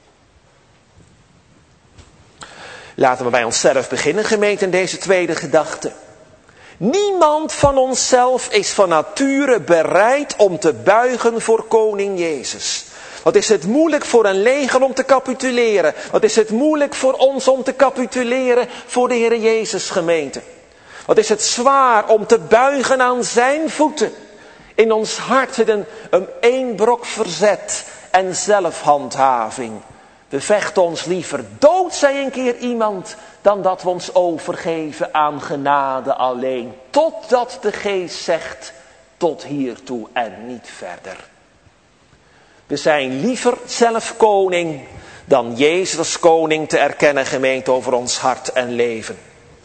Laten we bij onszelf beginnen, gemeente, in deze tweede gedachte. Niemand van onszelf is van nature bereid om te buigen voor koning Jezus. Wat is het moeilijk voor een leger om te capituleren? Wat is het moeilijk voor ons om te capituleren voor de Heer Jezus, gemeente? Wat is het zwaar om te buigen aan zijn voeten? In ons hart zit een eenbrok verzet en zelfhandhaving. We vechten ons liever dood, zei een keer iemand, dan dat we ons overgeven aan genade alleen. Totdat de Geest zegt, tot hiertoe en niet verder. We zijn liever zelf koning dan Jezus als koning te erkennen, gemeente, over ons hart en leven.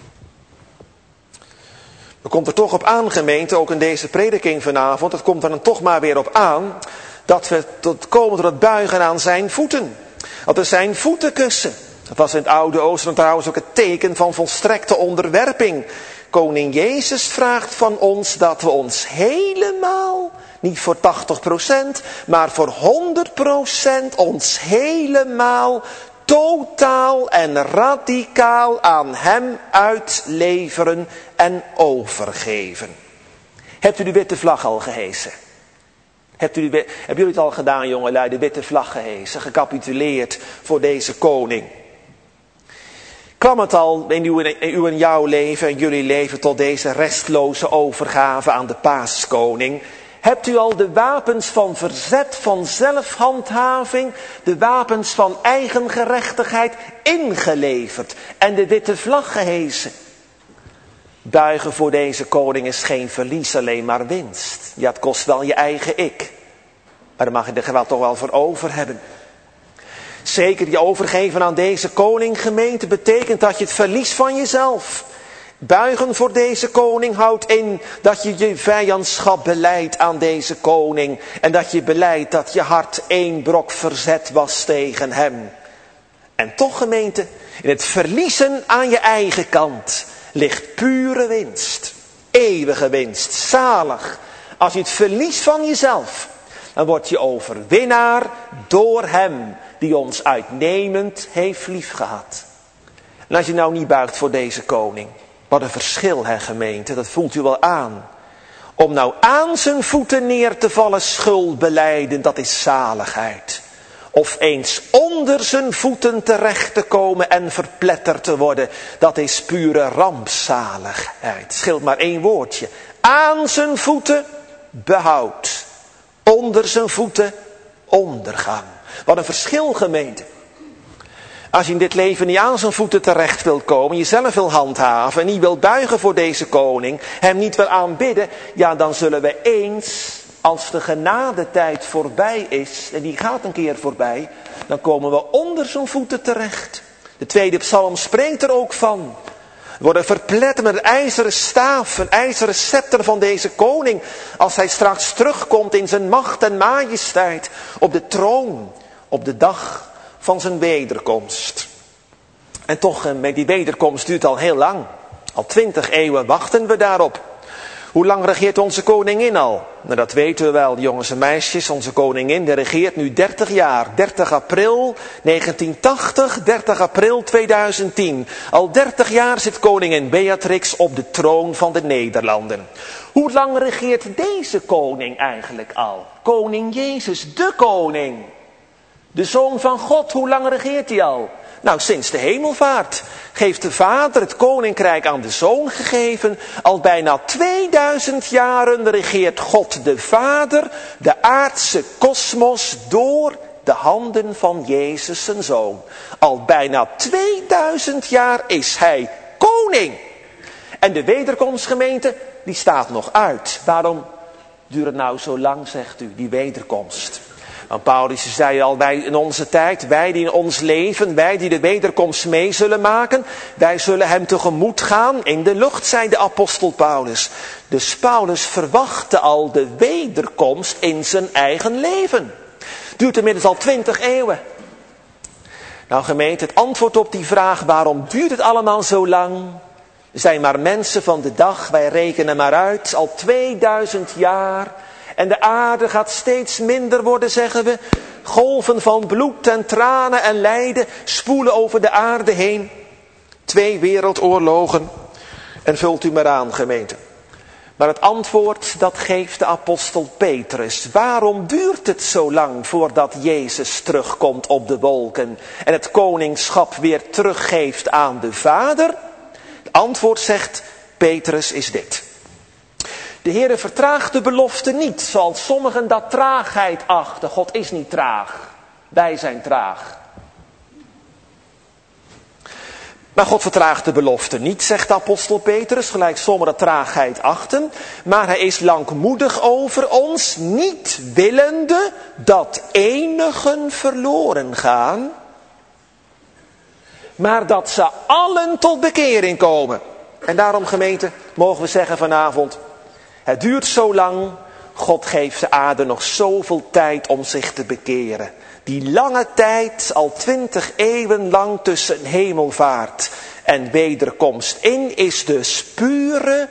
Er komt er toch op aan, gemeente, ook in deze prediking vanavond, het komt er dan toch maar weer op aan, dat we komen tot het buigen aan zijn voeten. Dat we zijn voeten kussen. Dat was in het Oude Oosten trouwens ook het teken van volstrekte onderwerping. Koning Jezus vraagt van ons dat we ons helemaal, niet voor 80%, maar voor 100% ons helemaal, totaal en radicaal aan hem uitleveren en overgeven. Hebt u de witte vlag al gehesen? Hebben jullie het al gedaan, jongelui, de witte vlag gehesen, gecapituleerd voor deze koning? Kwam het al in uw en jouw leven en jullie leven tot deze restloze overgave aan de paaskoning? Hebt u al de wapens van verzet, van zelfhandhaving, de wapens van eigen gerechtigheid ingeleverd en de witte vlag gehesen? Buigen voor deze koning is geen verlies, alleen maar winst. Ja, het kost wel je eigen ik. Maar daar mag je er wel toch wel voor over hebben. Zeker je overgeven aan deze koning, gemeente, betekent dat je het verlies van jezelf. Buigen voor deze koning houdt in dat je je vijandschap belijdt aan deze koning. En dat je belijdt dat je hart één brok verzet was tegen hem. En toch, gemeente, in het verliezen aan je eigen kant ligt pure winst. Eeuwige winst, zalig. Als je het verliest van jezelf, dan word je overwinnaar door hem die ons uitnemend heeft liefgehad. En als je nou niet buigt voor deze koning, wat een verschil, hè, gemeente, dat voelt u wel aan. Om nou aan zijn voeten neer te vallen, schuld belijden, dat is zaligheid. Of eens onder zijn voeten terecht te komen en verpletterd te worden, dat is pure rampzaligheid. Het scheelt maar één woordje. Aan zijn voeten behoud. Onder zijn voeten ondergang. Wat een verschil, gemeente. Als je in dit leven niet aan zijn voeten terecht wilt komen, jezelf wil handhaven en niet wil buigen voor deze koning, hem niet wil aanbidden, ja, dan zullen we eens, als de genadetijd voorbij is, en die gaat een keer voorbij, dan komen we onder zijn voeten terecht. De tweede psalm spreekt er ook van. We worden verpletterd met een ijzeren staaf, een ijzeren scepter van deze koning, als hij straks terugkomt in zijn macht en majesteit op de troon, op de dag van zijn wederkomst. En toch, met die wederkomst duurt al heel lang. Al 20 eeuwen wachten we daarop. Hoe lang regeert onze koningin al? Nou, dat weten we wel, jongens en meisjes. Onze koningin, die regeert nu 30 jaar. 30 april 1980, 30 april 2010. Al 30 jaar zit koningin Beatrix op de troon van de Nederlanden. Hoe lang regeert deze koning eigenlijk al? Koning Jezus, de koning. De Zoon van God, hoe lang regeert hij al? Nou, sinds de hemelvaart heeft de Vader het koninkrijk aan de Zoon gegeven. Al bijna 2000 jaren regeert God de Vader de aardse kosmos door de handen van Jezus zijn Zoon. Al bijna 2000 jaar is hij koning. En de wederkomstgemeente, die staat nog uit. Waarom duurt het nou zo lang, zegt u, die wederkomst? Want Paulus zei al, wij in onze tijd, wij die in ons leven, wij die de wederkomst mee zullen maken, wij zullen hem tegemoet gaan in de lucht, zei de apostel Paulus. Dus Paulus verwachtte al de wederkomst in zijn eigen leven. Duurt inmiddels al 20 eeuwen. Nou gemeente, het antwoord op die vraag, waarom duurt het allemaal zo lang? Er zijn maar mensen van de dag, wij rekenen maar uit, al 2000 jaar. En de aarde gaat steeds minder worden, zeggen we. Golven van bloed en tranen en lijden spoelen over de aarde heen. 2 wereldoorlogen. En vult u maar aan, gemeente. Maar het antwoord, dat geeft de apostel Petrus. Waarom duurt het zo lang voordat Jezus terugkomt op de wolken en het koningschap weer teruggeeft aan de Vader? Het antwoord, zegt Petrus, is dit. De Heere vertraagt de belofte niet, zoals sommigen dat traagheid achten. God is niet traag, wij zijn traag. Maar God vertraagt de belofte niet, zegt de apostel Petrus, gelijk sommigen traagheid achten. Maar hij is langmoedig over ons, niet willende dat enigen verloren gaan, maar dat ze allen tot bekering komen. En daarom, gemeente, mogen we zeggen vanavond, het duurt zo lang, God geeft de aarde nog zoveel tijd om zich te bekeren. Die lange tijd, al 20 eeuwen lang tussen hemelvaart en wederkomst in, is dus pure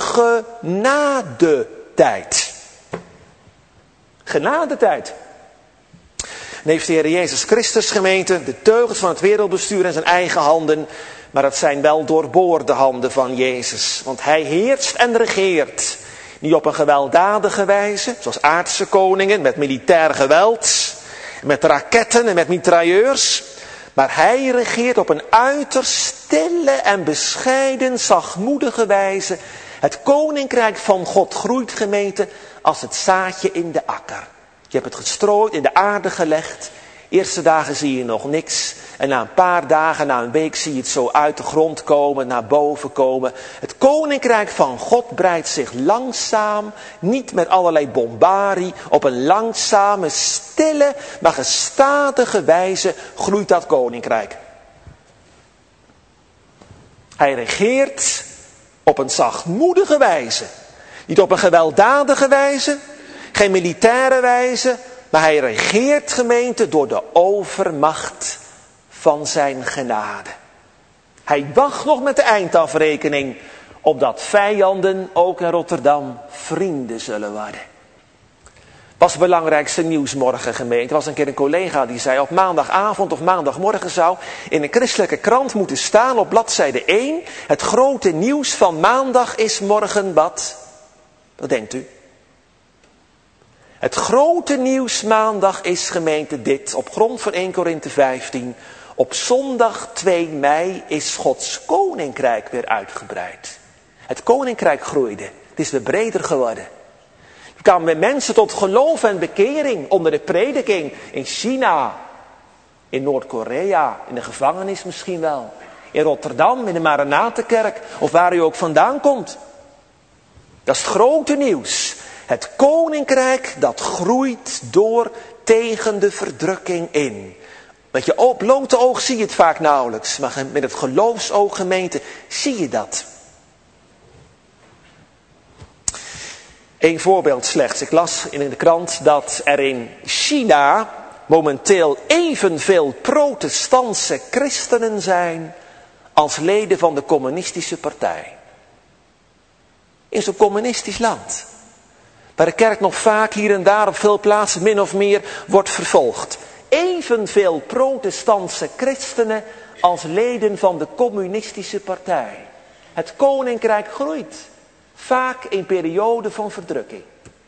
genadetijd. Genadetijd. Dan heeft de Heer Jezus Christus, gemeente, de teugels van het wereldbestuur in zijn eigen handen. Maar het zijn wel doorboorde handen van Jezus. Want hij heerst en regeert. Niet op een gewelddadige wijze, zoals aardse koningen met militair geweld, met raketten en met mitrailleurs. Maar hij regeert op een uiterst stille en bescheiden, zachtmoedige wijze. Het koninkrijk van God groeit, gemeente, als het zaadje in de akker. Je hebt het gestrooid, in de aarde gelegd. Eerste dagen zie je nog niks. En na een paar dagen, na een week zie je het zo uit de grond komen, naar boven komen. Het koninkrijk van God breidt zich langzaam, niet met allerlei bombarie, op een langzame, stille, maar gestadige wijze groeit dat koninkrijk. Hij regeert op een zachtmoedige wijze. Niet op een gewelddadige wijze, geen militaire wijze, maar hij regeert, gemeente, door de overmacht van zijn genade. Hij wacht nog met de eindafrekening, opdat vijanden, ook in Rotterdam, vrienden zullen worden. Was het belangrijkste nieuws morgen, gemeente. Er was een keer een collega die zei, op maandagavond of maandagmorgen zou in een christelijke krant moeten staan op bladzijde 1. Het grote nieuws van maandag is morgen wat? Wat denkt u? Het grote nieuws maandag is, gemeente, dit. Op grond van 1 Korinthe 15. Op zondag 2 mei is Gods koninkrijk weer uitgebreid. Het koninkrijk groeide. Het is weer breder geworden. Er kwamen weer mensen tot geloof en bekering onder de prediking. In China, in Noord-Korea, in de gevangenis misschien wel. In Rotterdam, in de Maranatenkerk, of waar u ook vandaan komt. Dat is het grote nieuws. Het koninkrijk dat groeit door tegen de verdrukking in. Met je blote oog zie je het vaak nauwelijks. Maar met het geloofsoog, gemeente, zie je dat. Eén voorbeeld slechts. Ik las in de krant dat er in China momenteel evenveel protestantse christenen zijn als leden van de communistische partij. In zo'n communistisch land. Waar de kerk nog vaak hier en daar op veel plaatsen min of meer wordt vervolgd. Evenveel protestantse christenen als leden van de communistische partij. Het koninkrijk groeit. Vaak in perioden van verdrukking.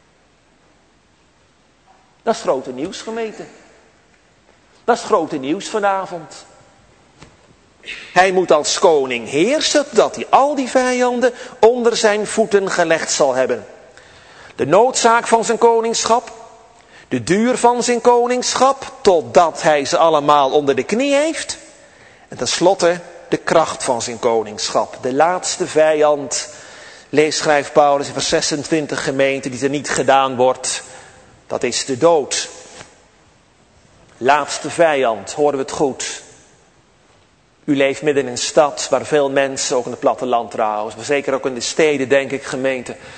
Dat is het grote nieuws, gemeente. Dat is het grote nieuws vanavond. Hij moet als koning heersen, dat hij al die vijanden onder zijn voeten gelegd zal hebben. De noodzaak van zijn koningschap, de duur van zijn koningschap, totdat hij ze allemaal onder de knie heeft. En tenslotte de kracht van zijn koningschap. De laatste vijand, schrijft Paulus in vers 26, gemeente, die er niet gedaan wordt, dat is de dood. Laatste vijand, horen we het goed. U leeft midden in een stad waar veel mensen, ook in het platteland trouwens, maar zeker ook in de steden, denk ik, gemeente,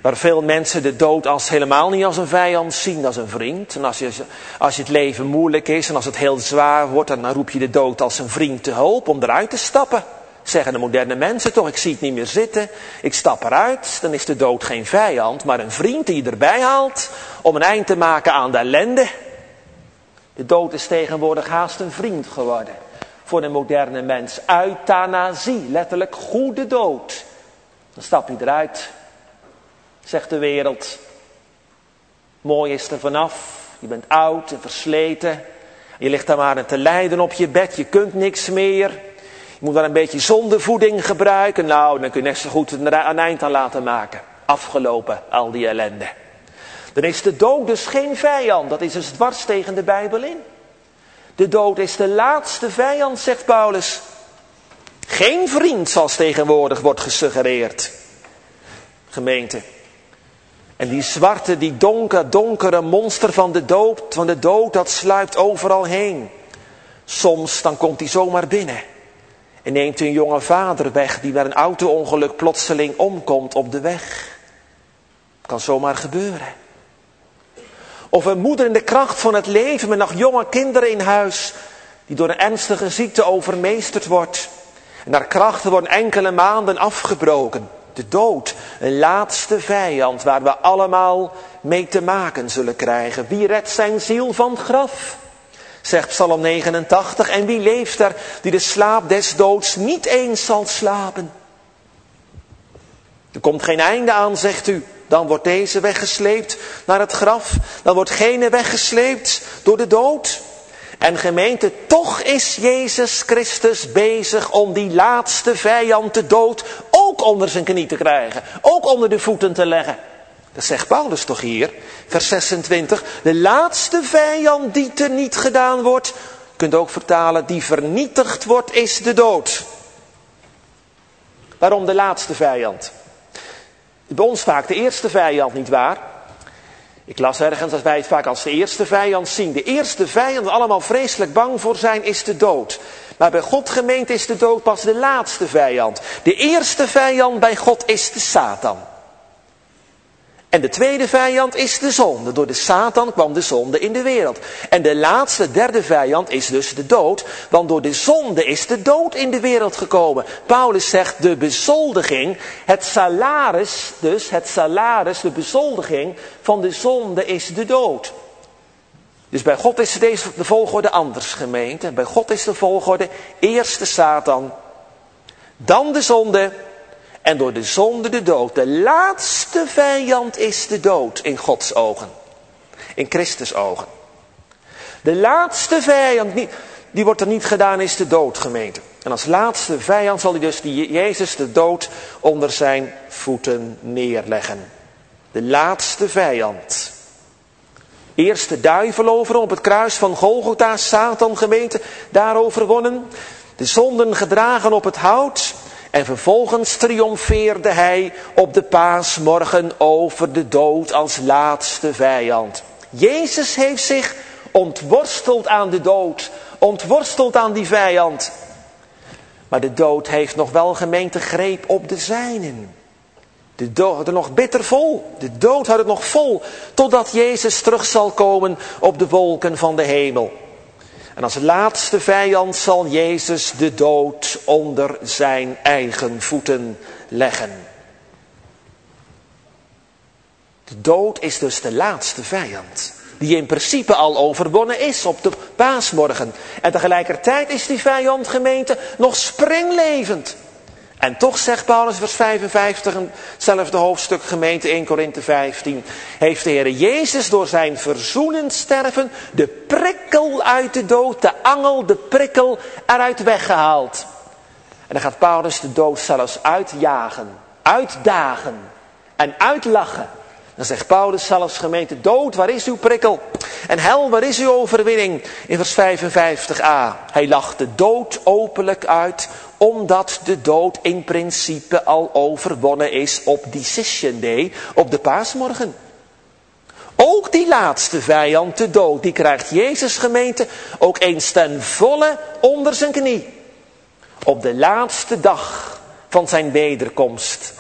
Waar veel mensen de dood helemaal niet als een vijand zien, als een vriend. En als je het leven moeilijk is en als het heel zwaar wordt, dan roep je de dood als een vriend te hulp om eruit te stappen. Zeggen de moderne mensen toch, ik zie het niet meer zitten, ik stap eruit. Dan is de dood geen vijand, maar een vriend die je erbij haalt om een eind te maken aan de ellende. De dood is tegenwoordig haast een vriend geworden voor de moderne mens. Euthanasie, letterlijk goede dood. Dan stap je eruit, zegt de wereld. Mooi is er vanaf, je bent oud en versleten. Je ligt daar maar te lijden op je bed, je kunt niks meer. Je moet daar een beetje zondevoeding gebruiken. Nou, dan kun je net zo goed een eind aan laten maken. Afgelopen, al die ellende. Dan is de dood dus geen vijand. Dat is dus dwars tegen de Bijbel in. De dood is de laatste vijand, zegt Paulus. Geen vriend, zoals tegenwoordig wordt gesuggereerd. Gemeente. En die zwarte, die donkere monster van de dood, dat sluipt overal heen. Soms dan komt hij zomaar binnen. En neemt een jonge vader weg die bij een auto-ongeluk plotseling omkomt op de weg. Kan zomaar gebeuren. Of een moeder in de kracht van het leven met nog jonge kinderen in huis, die door een ernstige ziekte overmeesterd wordt. En haar krachten worden enkele maanden afgebroken. De dood, een laatste vijand waar we allemaal mee te maken zullen krijgen. Wie redt zijn ziel van het graf? Zegt Psalm 89. En wie leeft er die de slaap des doods niet eens zal slapen? Er komt geen einde aan, zegt u. Dan wordt deze weggesleept naar het graf. Dan wordt gene weggesleept door de dood. En gemeente, toch is Jezus Christus bezig om die laatste vijand, de dood, ook onder zijn knie te krijgen. Ook onder de voeten te leggen. Dat zegt Paulus toch hier, vers 26. De laatste vijand die teniet gedaan wordt, je kunt ook vertalen, die vernietigd wordt, is de dood. Waarom de laatste vijand? Bij ons vaak de eerste vijand, nietwaar? Ik las ergens dat wij het vaak als de eerste vijand zien. De eerste vijand, waar we allemaal vreselijk bang voor zijn, is de dood. Maar bij God, gemeente, is de dood pas de laatste vijand. De eerste vijand bij God is de Satan. En de tweede vijand is de zonde. Door de Satan kwam de zonde in de wereld. En de laatste, derde vijand is dus de dood. Want door de zonde is de dood in de wereld gekomen. Paulus zegt de bezoldiging, het salaris, de bezoldiging van de zonde is de dood. Dus bij God is de volgorde anders, gemeente. Bij God is de volgorde eerst de Satan, dan de zonde. En door de zonde de dood. De laatste vijand is de dood in Gods ogen. In Christus ogen. De laatste vijand, die wordt er niet gedaan, is de dood, gemeente. En als laatste vijand zal hij dus Jezus de dood onder zijn voeten neerleggen. De laatste vijand. Eerst de duivel over op het kruis van Golgotha, Satan, gemeente, daar overwonnen. De zonden gedragen op het hout. En vervolgens triomfeerde hij op de paasmorgen over de dood als laatste vijand. Jezus heeft zich ontworsteld aan de dood. Ontworsteld aan die vijand. Maar de dood heeft nog wel, gemeente, greep op de zijnen. De dood houdt het nog bitter vol. De dood houdt het nog vol. Totdat Jezus terug zal komen op de wolken van de hemel. En als laatste vijand zal Jezus de dood onder zijn eigen voeten leggen. De dood is dus de laatste vijand. Die in principe al overwonnen is op de paasmorgen. En tegelijkertijd is die vijand, gemeente, nog springlevend. En toch zegt Paulus, vers 55, hetzelfde hoofdstuk, gemeente 1 Korinthe 15. Heeft de Heer Jezus door zijn verzoenend sterven de prikkel uit de dood, de angel, de prikkel eruit weggehaald. En dan gaat Paulus de dood zelfs uitjagen, uitdagen en uitlachen. Dan zegt Paulus zelfs, gemeente, dood, waar is uw prikkel? En hel, waar is uw overwinning? In vers 55a. Hij lacht de dood openlijk uit, omdat de dood in principe al overwonnen is op Decision Day, op de paasmorgen. Ook die laatste vijand, de dood, die krijgt Jezus, gemeente, ook eens ten volle onder zijn knie. Op de laatste dag van zijn wederkomst.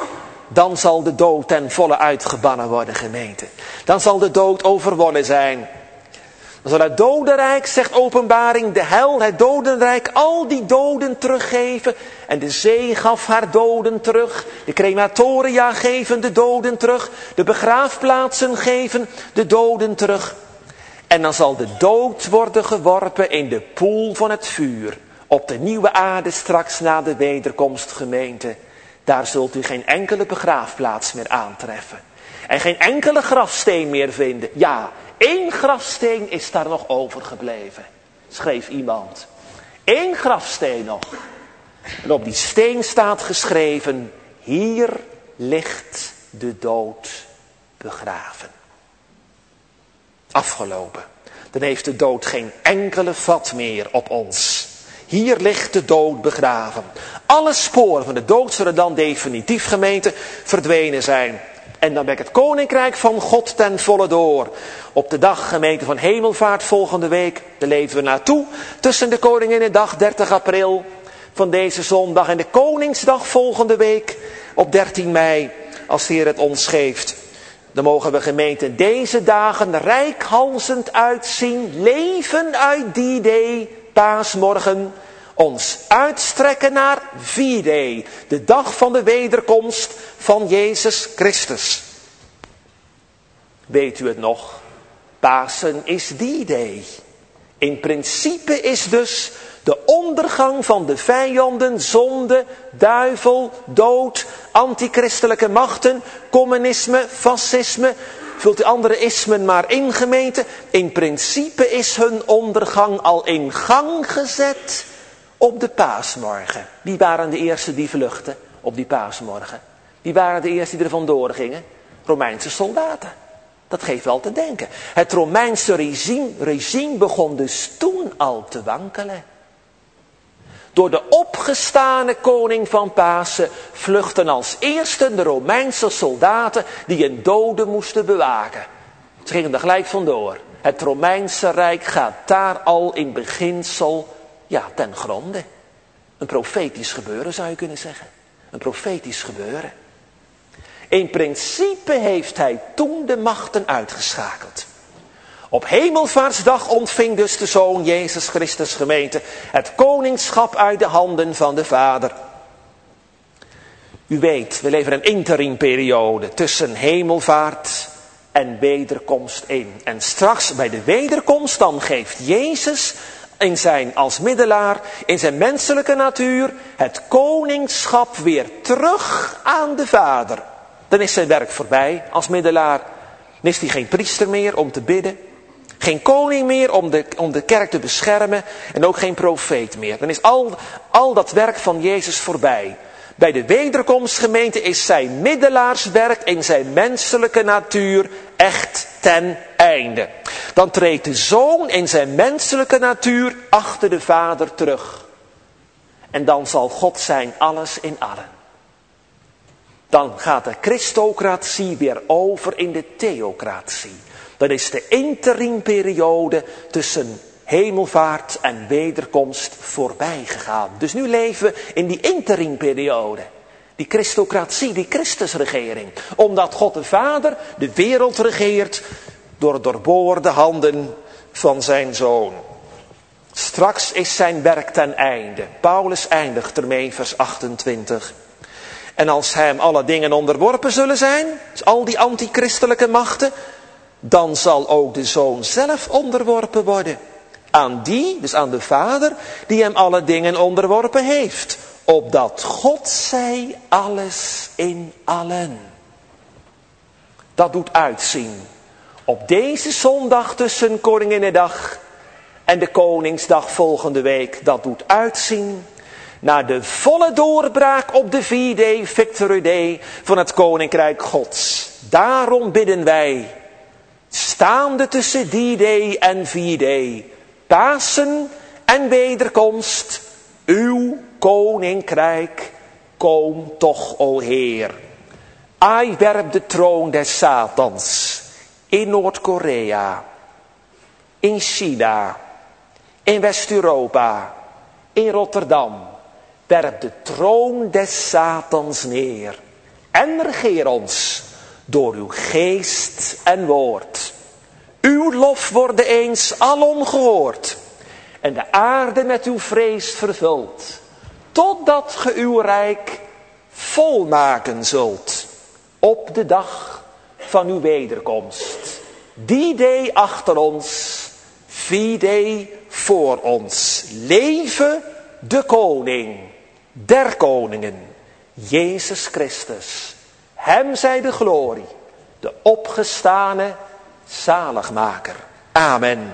dan zal de dood ten volle uitgebannen worden, gemeente. Dan zal de dood overwonnen zijn. Dan zal het dodenrijk, zegt Openbaring, de hel, het dodenrijk, al die doden teruggeven. En de zee gaf haar doden terug. De crematoria geven de doden terug. De begraafplaatsen geven de doden terug. En dan zal de dood worden geworpen in de poel van het vuur. Op de nieuwe aarde straks na de wederkomst, gemeente. Daar zult u geen enkele begraafplaats meer aantreffen. En geen enkele grafsteen meer vinden. Ja, 1 grafsteen is daar nog overgebleven, schreef iemand. 1 grafsteen nog. En op die steen staat geschreven: hier ligt de dood begraven. Afgelopen. Dan heeft de dood geen enkele vat meer op ons. Hier ligt de dood begraven. Alle sporen van de dood zullen dan definitief, gemeente, verdwenen zijn. En dan werkt het koninkrijk van God ten volle door. Op de dag, gemeente, van hemelvaart volgende week, daar leven we naartoe. Tussen de Koninginnedag 30 april van deze zondag en de Koningsdag volgende week op 13 mei. Als de Heer het ons geeft. Dan mogen we, gemeente, deze dagen reikhalzend uitzien. Leven uit die day, paasmorgen. Ons uitstrekken naar V-Day, de dag van de wederkomst van Jezus Christus. Weet u het nog? Pasen is die day. In principe is dus de ondergang van de vijanden, zonde, duivel, dood, antichristelijke machten, communisme, fascisme. Vult u andere ismen maar in, gemeente. In principe is hun ondergang al in gang gezet op de paasmorgen. Wie waren de eerste die vluchtten op die paasmorgen? Wie waren de eerste die er vandoor gingen? Romeinse soldaten. Dat geeft wel te denken. Het Romeinse regime begon dus toen al te wankelen. Door de opgestane koning van Pasen vluchten als eerste de Romeinse soldaten die een dode moesten bewaken. Ze gingen er gelijk vandoor. Het Romeinse Rijk gaat daar al in beginsel ten gronde. Een profetisch gebeuren, zou je kunnen zeggen. Een profetisch gebeuren. In principe heeft hij toen de machten uitgeschakeld. Op Hemelvaartsdag ontving dus de Zoon Jezus Christus, gemeente, het koningschap uit de handen van de Vader. U weet, we leven een interimperiode tussen hemelvaart en wederkomst in. En straks bij de wederkomst dan geeft Jezus als middelaar, in zijn menselijke natuur, het koningschap weer terug aan de Vader. Dan is zijn werk voorbij als middelaar. Dan is hij geen priester meer om te bidden. Geen koning meer om de kerk te beschermen. En ook geen profeet meer. Dan is al dat werk van Jezus voorbij. Bij de wederkomst, gemeente, is zijn middelaarswerk in zijn menselijke natuur echt ten einde. Dan treedt de Zoon in zijn menselijke natuur achter de Vader terug. En dan zal God zijn alles in allen. Dan gaat de Christocratie weer over in de theocratie. Dat is de interimperiode tussen hemelvaart en wederkomst voorbij gegaan. Dus nu leven we in die interimperiode. Die Christocratie, die Christusregering. Omdat God de Vader de wereld regeert door doorboorde handen van zijn Zoon. Straks is zijn werk ten einde. Paulus eindigt ermee, vers 28. En als hem alle dingen onderworpen zullen zijn, dus al die antichristelijke machten, dan zal ook de Zoon zelf onderworpen worden. Aan die, dus aan de Vader, die hem alle dingen onderworpen heeft. Opdat God zij alles in allen. Dat doet uitzien. Op deze zondag tussen Koninginnedag en de Koningsdag volgende week. Dat doet uitzien naar de volle doorbraak op de V-Day, Victory Day van het Koninkrijk Gods. Daarom bidden wij, staande tussen die day en V-Day, Pasen en wederkomst, uw koninkrijk, kom toch, o Heer. Ai werp de troon des Satans in Noord-Korea, in China, in West-Europa, in Rotterdam. Werp de troon des Satans neer en regeer ons door uw geest en woord. Uw lof worden eens alom gehoord en de aarde met uw vrees vervuld, totdat ge uw rijk volmaken zult op de dag van uw wederkomst. Die day achter ons, fide voor ons. Leve de koning der koningen, Jezus Christus. Hem zij de glorie, de opgestane zaligmaker. Amen.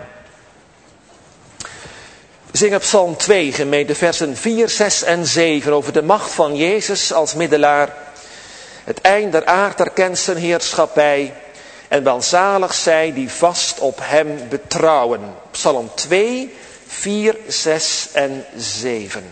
We zingen Psalm 2, gemeente, versen 4, 6 en 7 over de macht van Jezus als middelaar. Het eind der aard erkent zijn heerschappij. En welzalig zij die vast op hem betrouwen. Psalm 2, 4, 6 en 7.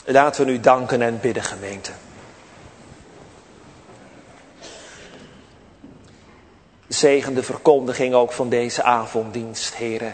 Laten we nu danken en bidden, gemeente. Zegen de verkondiging ook van deze avonddienst, Heere.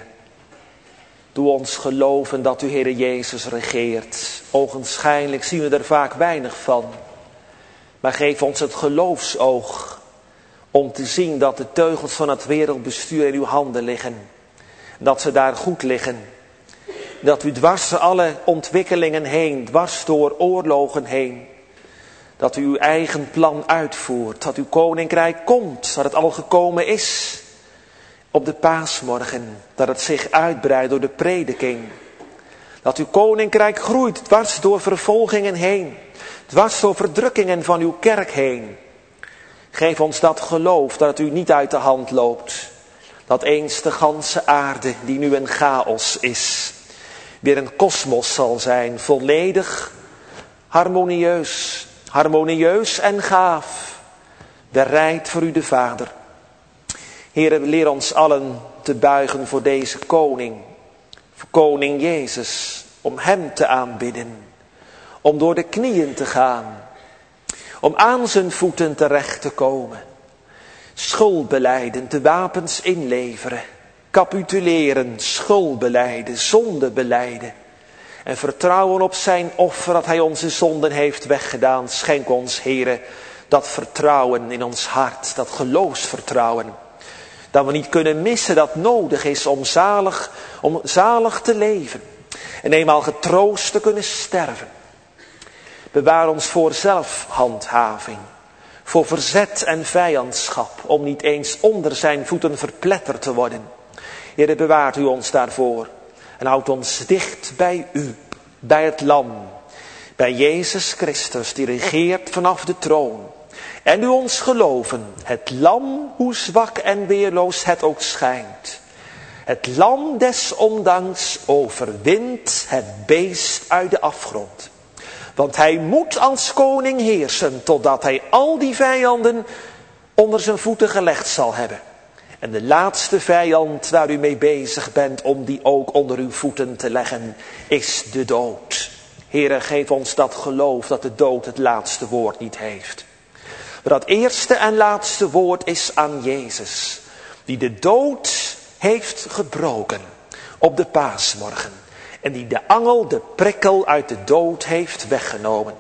Doe ons geloven dat u, Heere Jezus, regeert. Ogenschijnlijk zien we er vaak weinig van. Maar geef ons het geloofsoog om te zien dat de teugels van het wereldbestuur in uw handen liggen. Dat ze daar goed liggen. Dat u dwars alle ontwikkelingen heen, dwars door oorlogen heen. Dat u uw eigen plan uitvoert. Dat uw koninkrijk komt, dat het al gekomen is. Op de paasmorgen, dat het zich uitbreidt door de prediking. Dat uw koninkrijk groeit, dwars door vervolgingen heen. Dwars door verdrukkingen van uw kerk heen. Geef ons dat geloof dat het u niet uit de hand loopt. Dat eens de ganse aarde, die nu een chaos is, weer een kosmos zal zijn, volledig harmonieus. Harmonieus en gaaf. Bereid voor u de Vader. Heere, leer ons allen te buigen voor deze koning. Voor koning Jezus. Om hem te aanbidden. Om door de knieën te gaan. Om aan zijn voeten terecht te komen. Schuld belijden, de wapens inleveren. Capituleren, schuld belijden, zonde belijden. En vertrouwen op zijn offer dat hij onze zonden heeft weggedaan. Schenk ons, Heere, dat vertrouwen in ons hart, dat geloofsvertrouwen. Dat we niet kunnen missen dat nodig is om zalig te leven. En eenmaal getroost te kunnen sterven. Bewaar ons voor zelfhandhaving. Voor verzet en vijandschap. Om niet eens onder zijn voeten verpletterd te worden. Heere, bewaart u ons daarvoor. En houdt ons dicht bij u. Bij het lam. Bij Jezus Christus die regeert vanaf de troon. En u ons geloven. Het lam, hoe zwak en weerloos het ook schijnt. Het lam desondanks overwint het beest uit de afgrond. Want hij moet als koning heersen totdat hij al die vijanden onder zijn voeten gelegd zal hebben. En de laatste vijand waar u mee bezig bent om die ook onder uw voeten te leggen, is de dood. Heere, geef ons dat geloof dat de dood het laatste woord niet heeft. Maar dat eerste en laatste woord is aan Jezus, die de dood heeft gebroken op de paasmorgen. En die de angel, de prikkel uit de dood heeft weggenomen.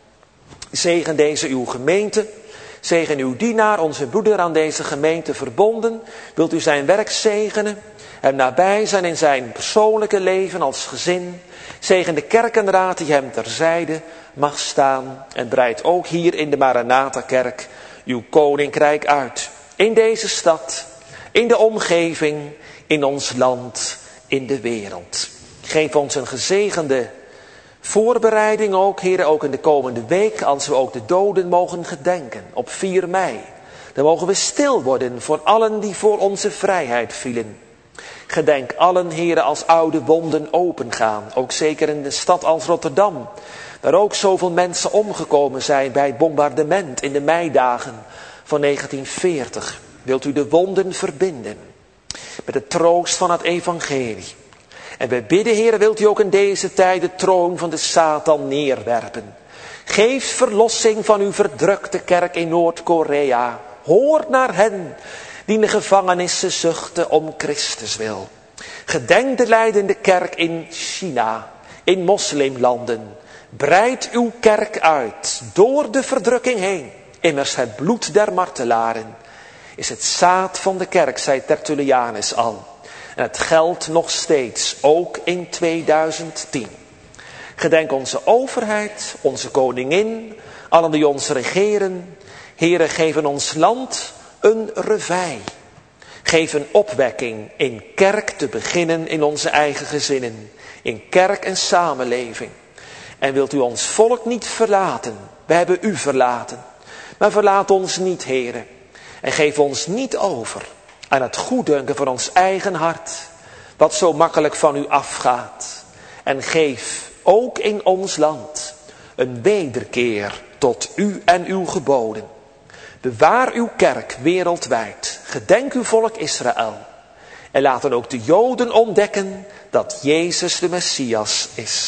Zegen deze uw gemeente. Zegen uw dienaar, onze broeder aan deze gemeente verbonden. Wilt u zijn werk zegenen. Hem nabij zijn in zijn persoonlijke leven als gezin. Zegen de kerkenraad die hem terzijde mag staan. En breid ook hier in de Maranatha-kerk uw koninkrijk uit. In deze stad, in de omgeving, in ons land, in de wereld. Geef ons een gezegende voorbereiding ook, Heer, ook in de komende week, als we ook de doden mogen gedenken op 4 mei. Dan mogen we stil worden voor allen die voor onze vrijheid vielen. Gedenk allen, Heer, als oude wonden opengaan, ook zeker in de stad als Rotterdam, waar ook zoveel mensen omgekomen zijn bij het bombardement in de meidagen van 1940. Wilt u de wonden verbinden met de troost van het evangelie. En wij bidden, Heer, wilt u ook in deze tijd de troon van de Satan neerwerpen. Geef verlossing van uw verdrukte kerk in Noord-Korea. Hoor naar hen die in de gevangenissen zuchten om Christus wil. Gedenk de lijdende kerk in China, in moslimlanden. Breid uw kerk uit, door de verdrukking heen. Immers het bloed der martelaren is het zaad van de kerk, zei Tertullianus al. En het geldt nog steeds, ook in 2010. Gedenk onze overheid, onze koningin, allen die ons regeren. Heere, geef in ons land een revij. Geef een opwekking in kerk te beginnen in onze eigen gezinnen. In kerk en samenleving. En wilt u ons volk niet verlaten. We hebben u verlaten. Maar verlaat ons niet, Heere. En geef ons niet over aan het goeddunken van ons eigen hart, wat zo makkelijk van u afgaat. En geef ook in ons land een wederkeer tot u en uw geboden. Bewaar uw kerk wereldwijd. Gedenk uw volk Israël. En laten ook de Joden ontdekken dat Jezus de Messias is.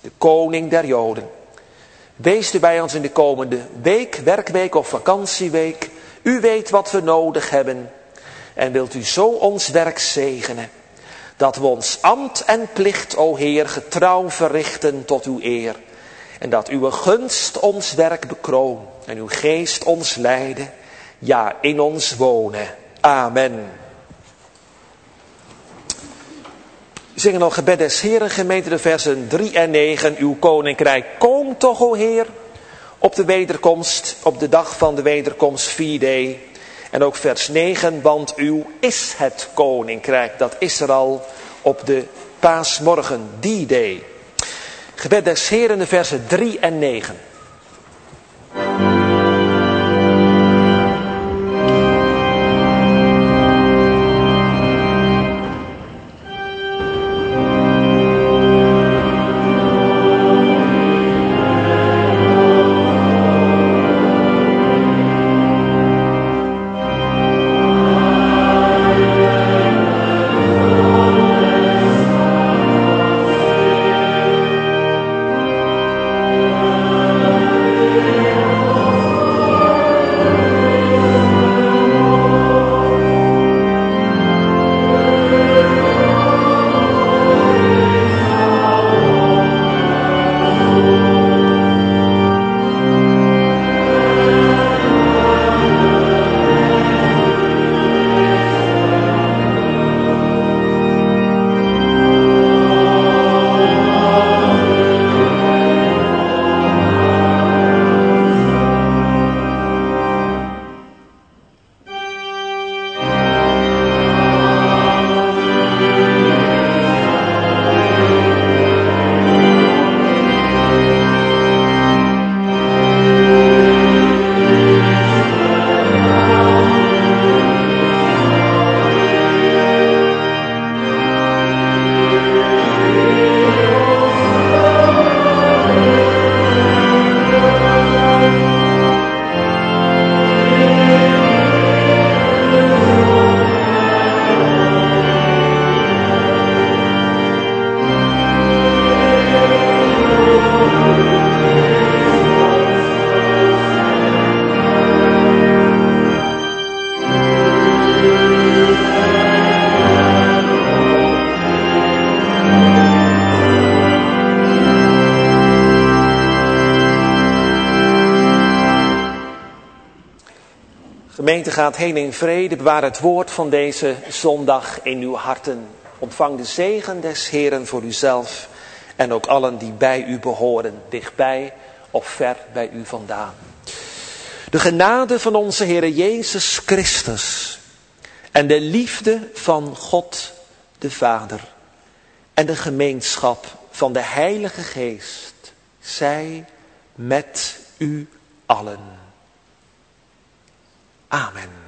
de koning der Joden. Wees u bij ons in de komende week, werkweek of vakantieweek. U weet wat we nodig hebben. En wilt u zo ons werk zegenen. Dat we ons ambt en plicht, o Heer, getrouw verrichten tot uw eer. En dat uw gunst ons werk bekroon. En uw geest ons leiden. Ja, in ons wonen. Amen. We zingen nog gebed des Heeren, gemeente, de versen 3 en 9. Uw koninkrijk komt toch, o Heer, op de wederkomst, op de dag van de wederkomst, Fidei. En ook vers 9, want uw is het koninkrijk. Dat is er al op de paasmorgen, die day. Gebed des Heeren, de versen 3 en 9. Gemeente, gaat heen in vrede, bewaar het woord van deze zondag in uw harten. Ontvang de zegen des Heeren voor uzelf en ook allen die bij u behoren, dichtbij of ver bij u vandaan. De genade van onze Heere Jezus Christus en de liefde van God de Vader en de gemeenschap van de Heilige Geest zij met u allen. Amen.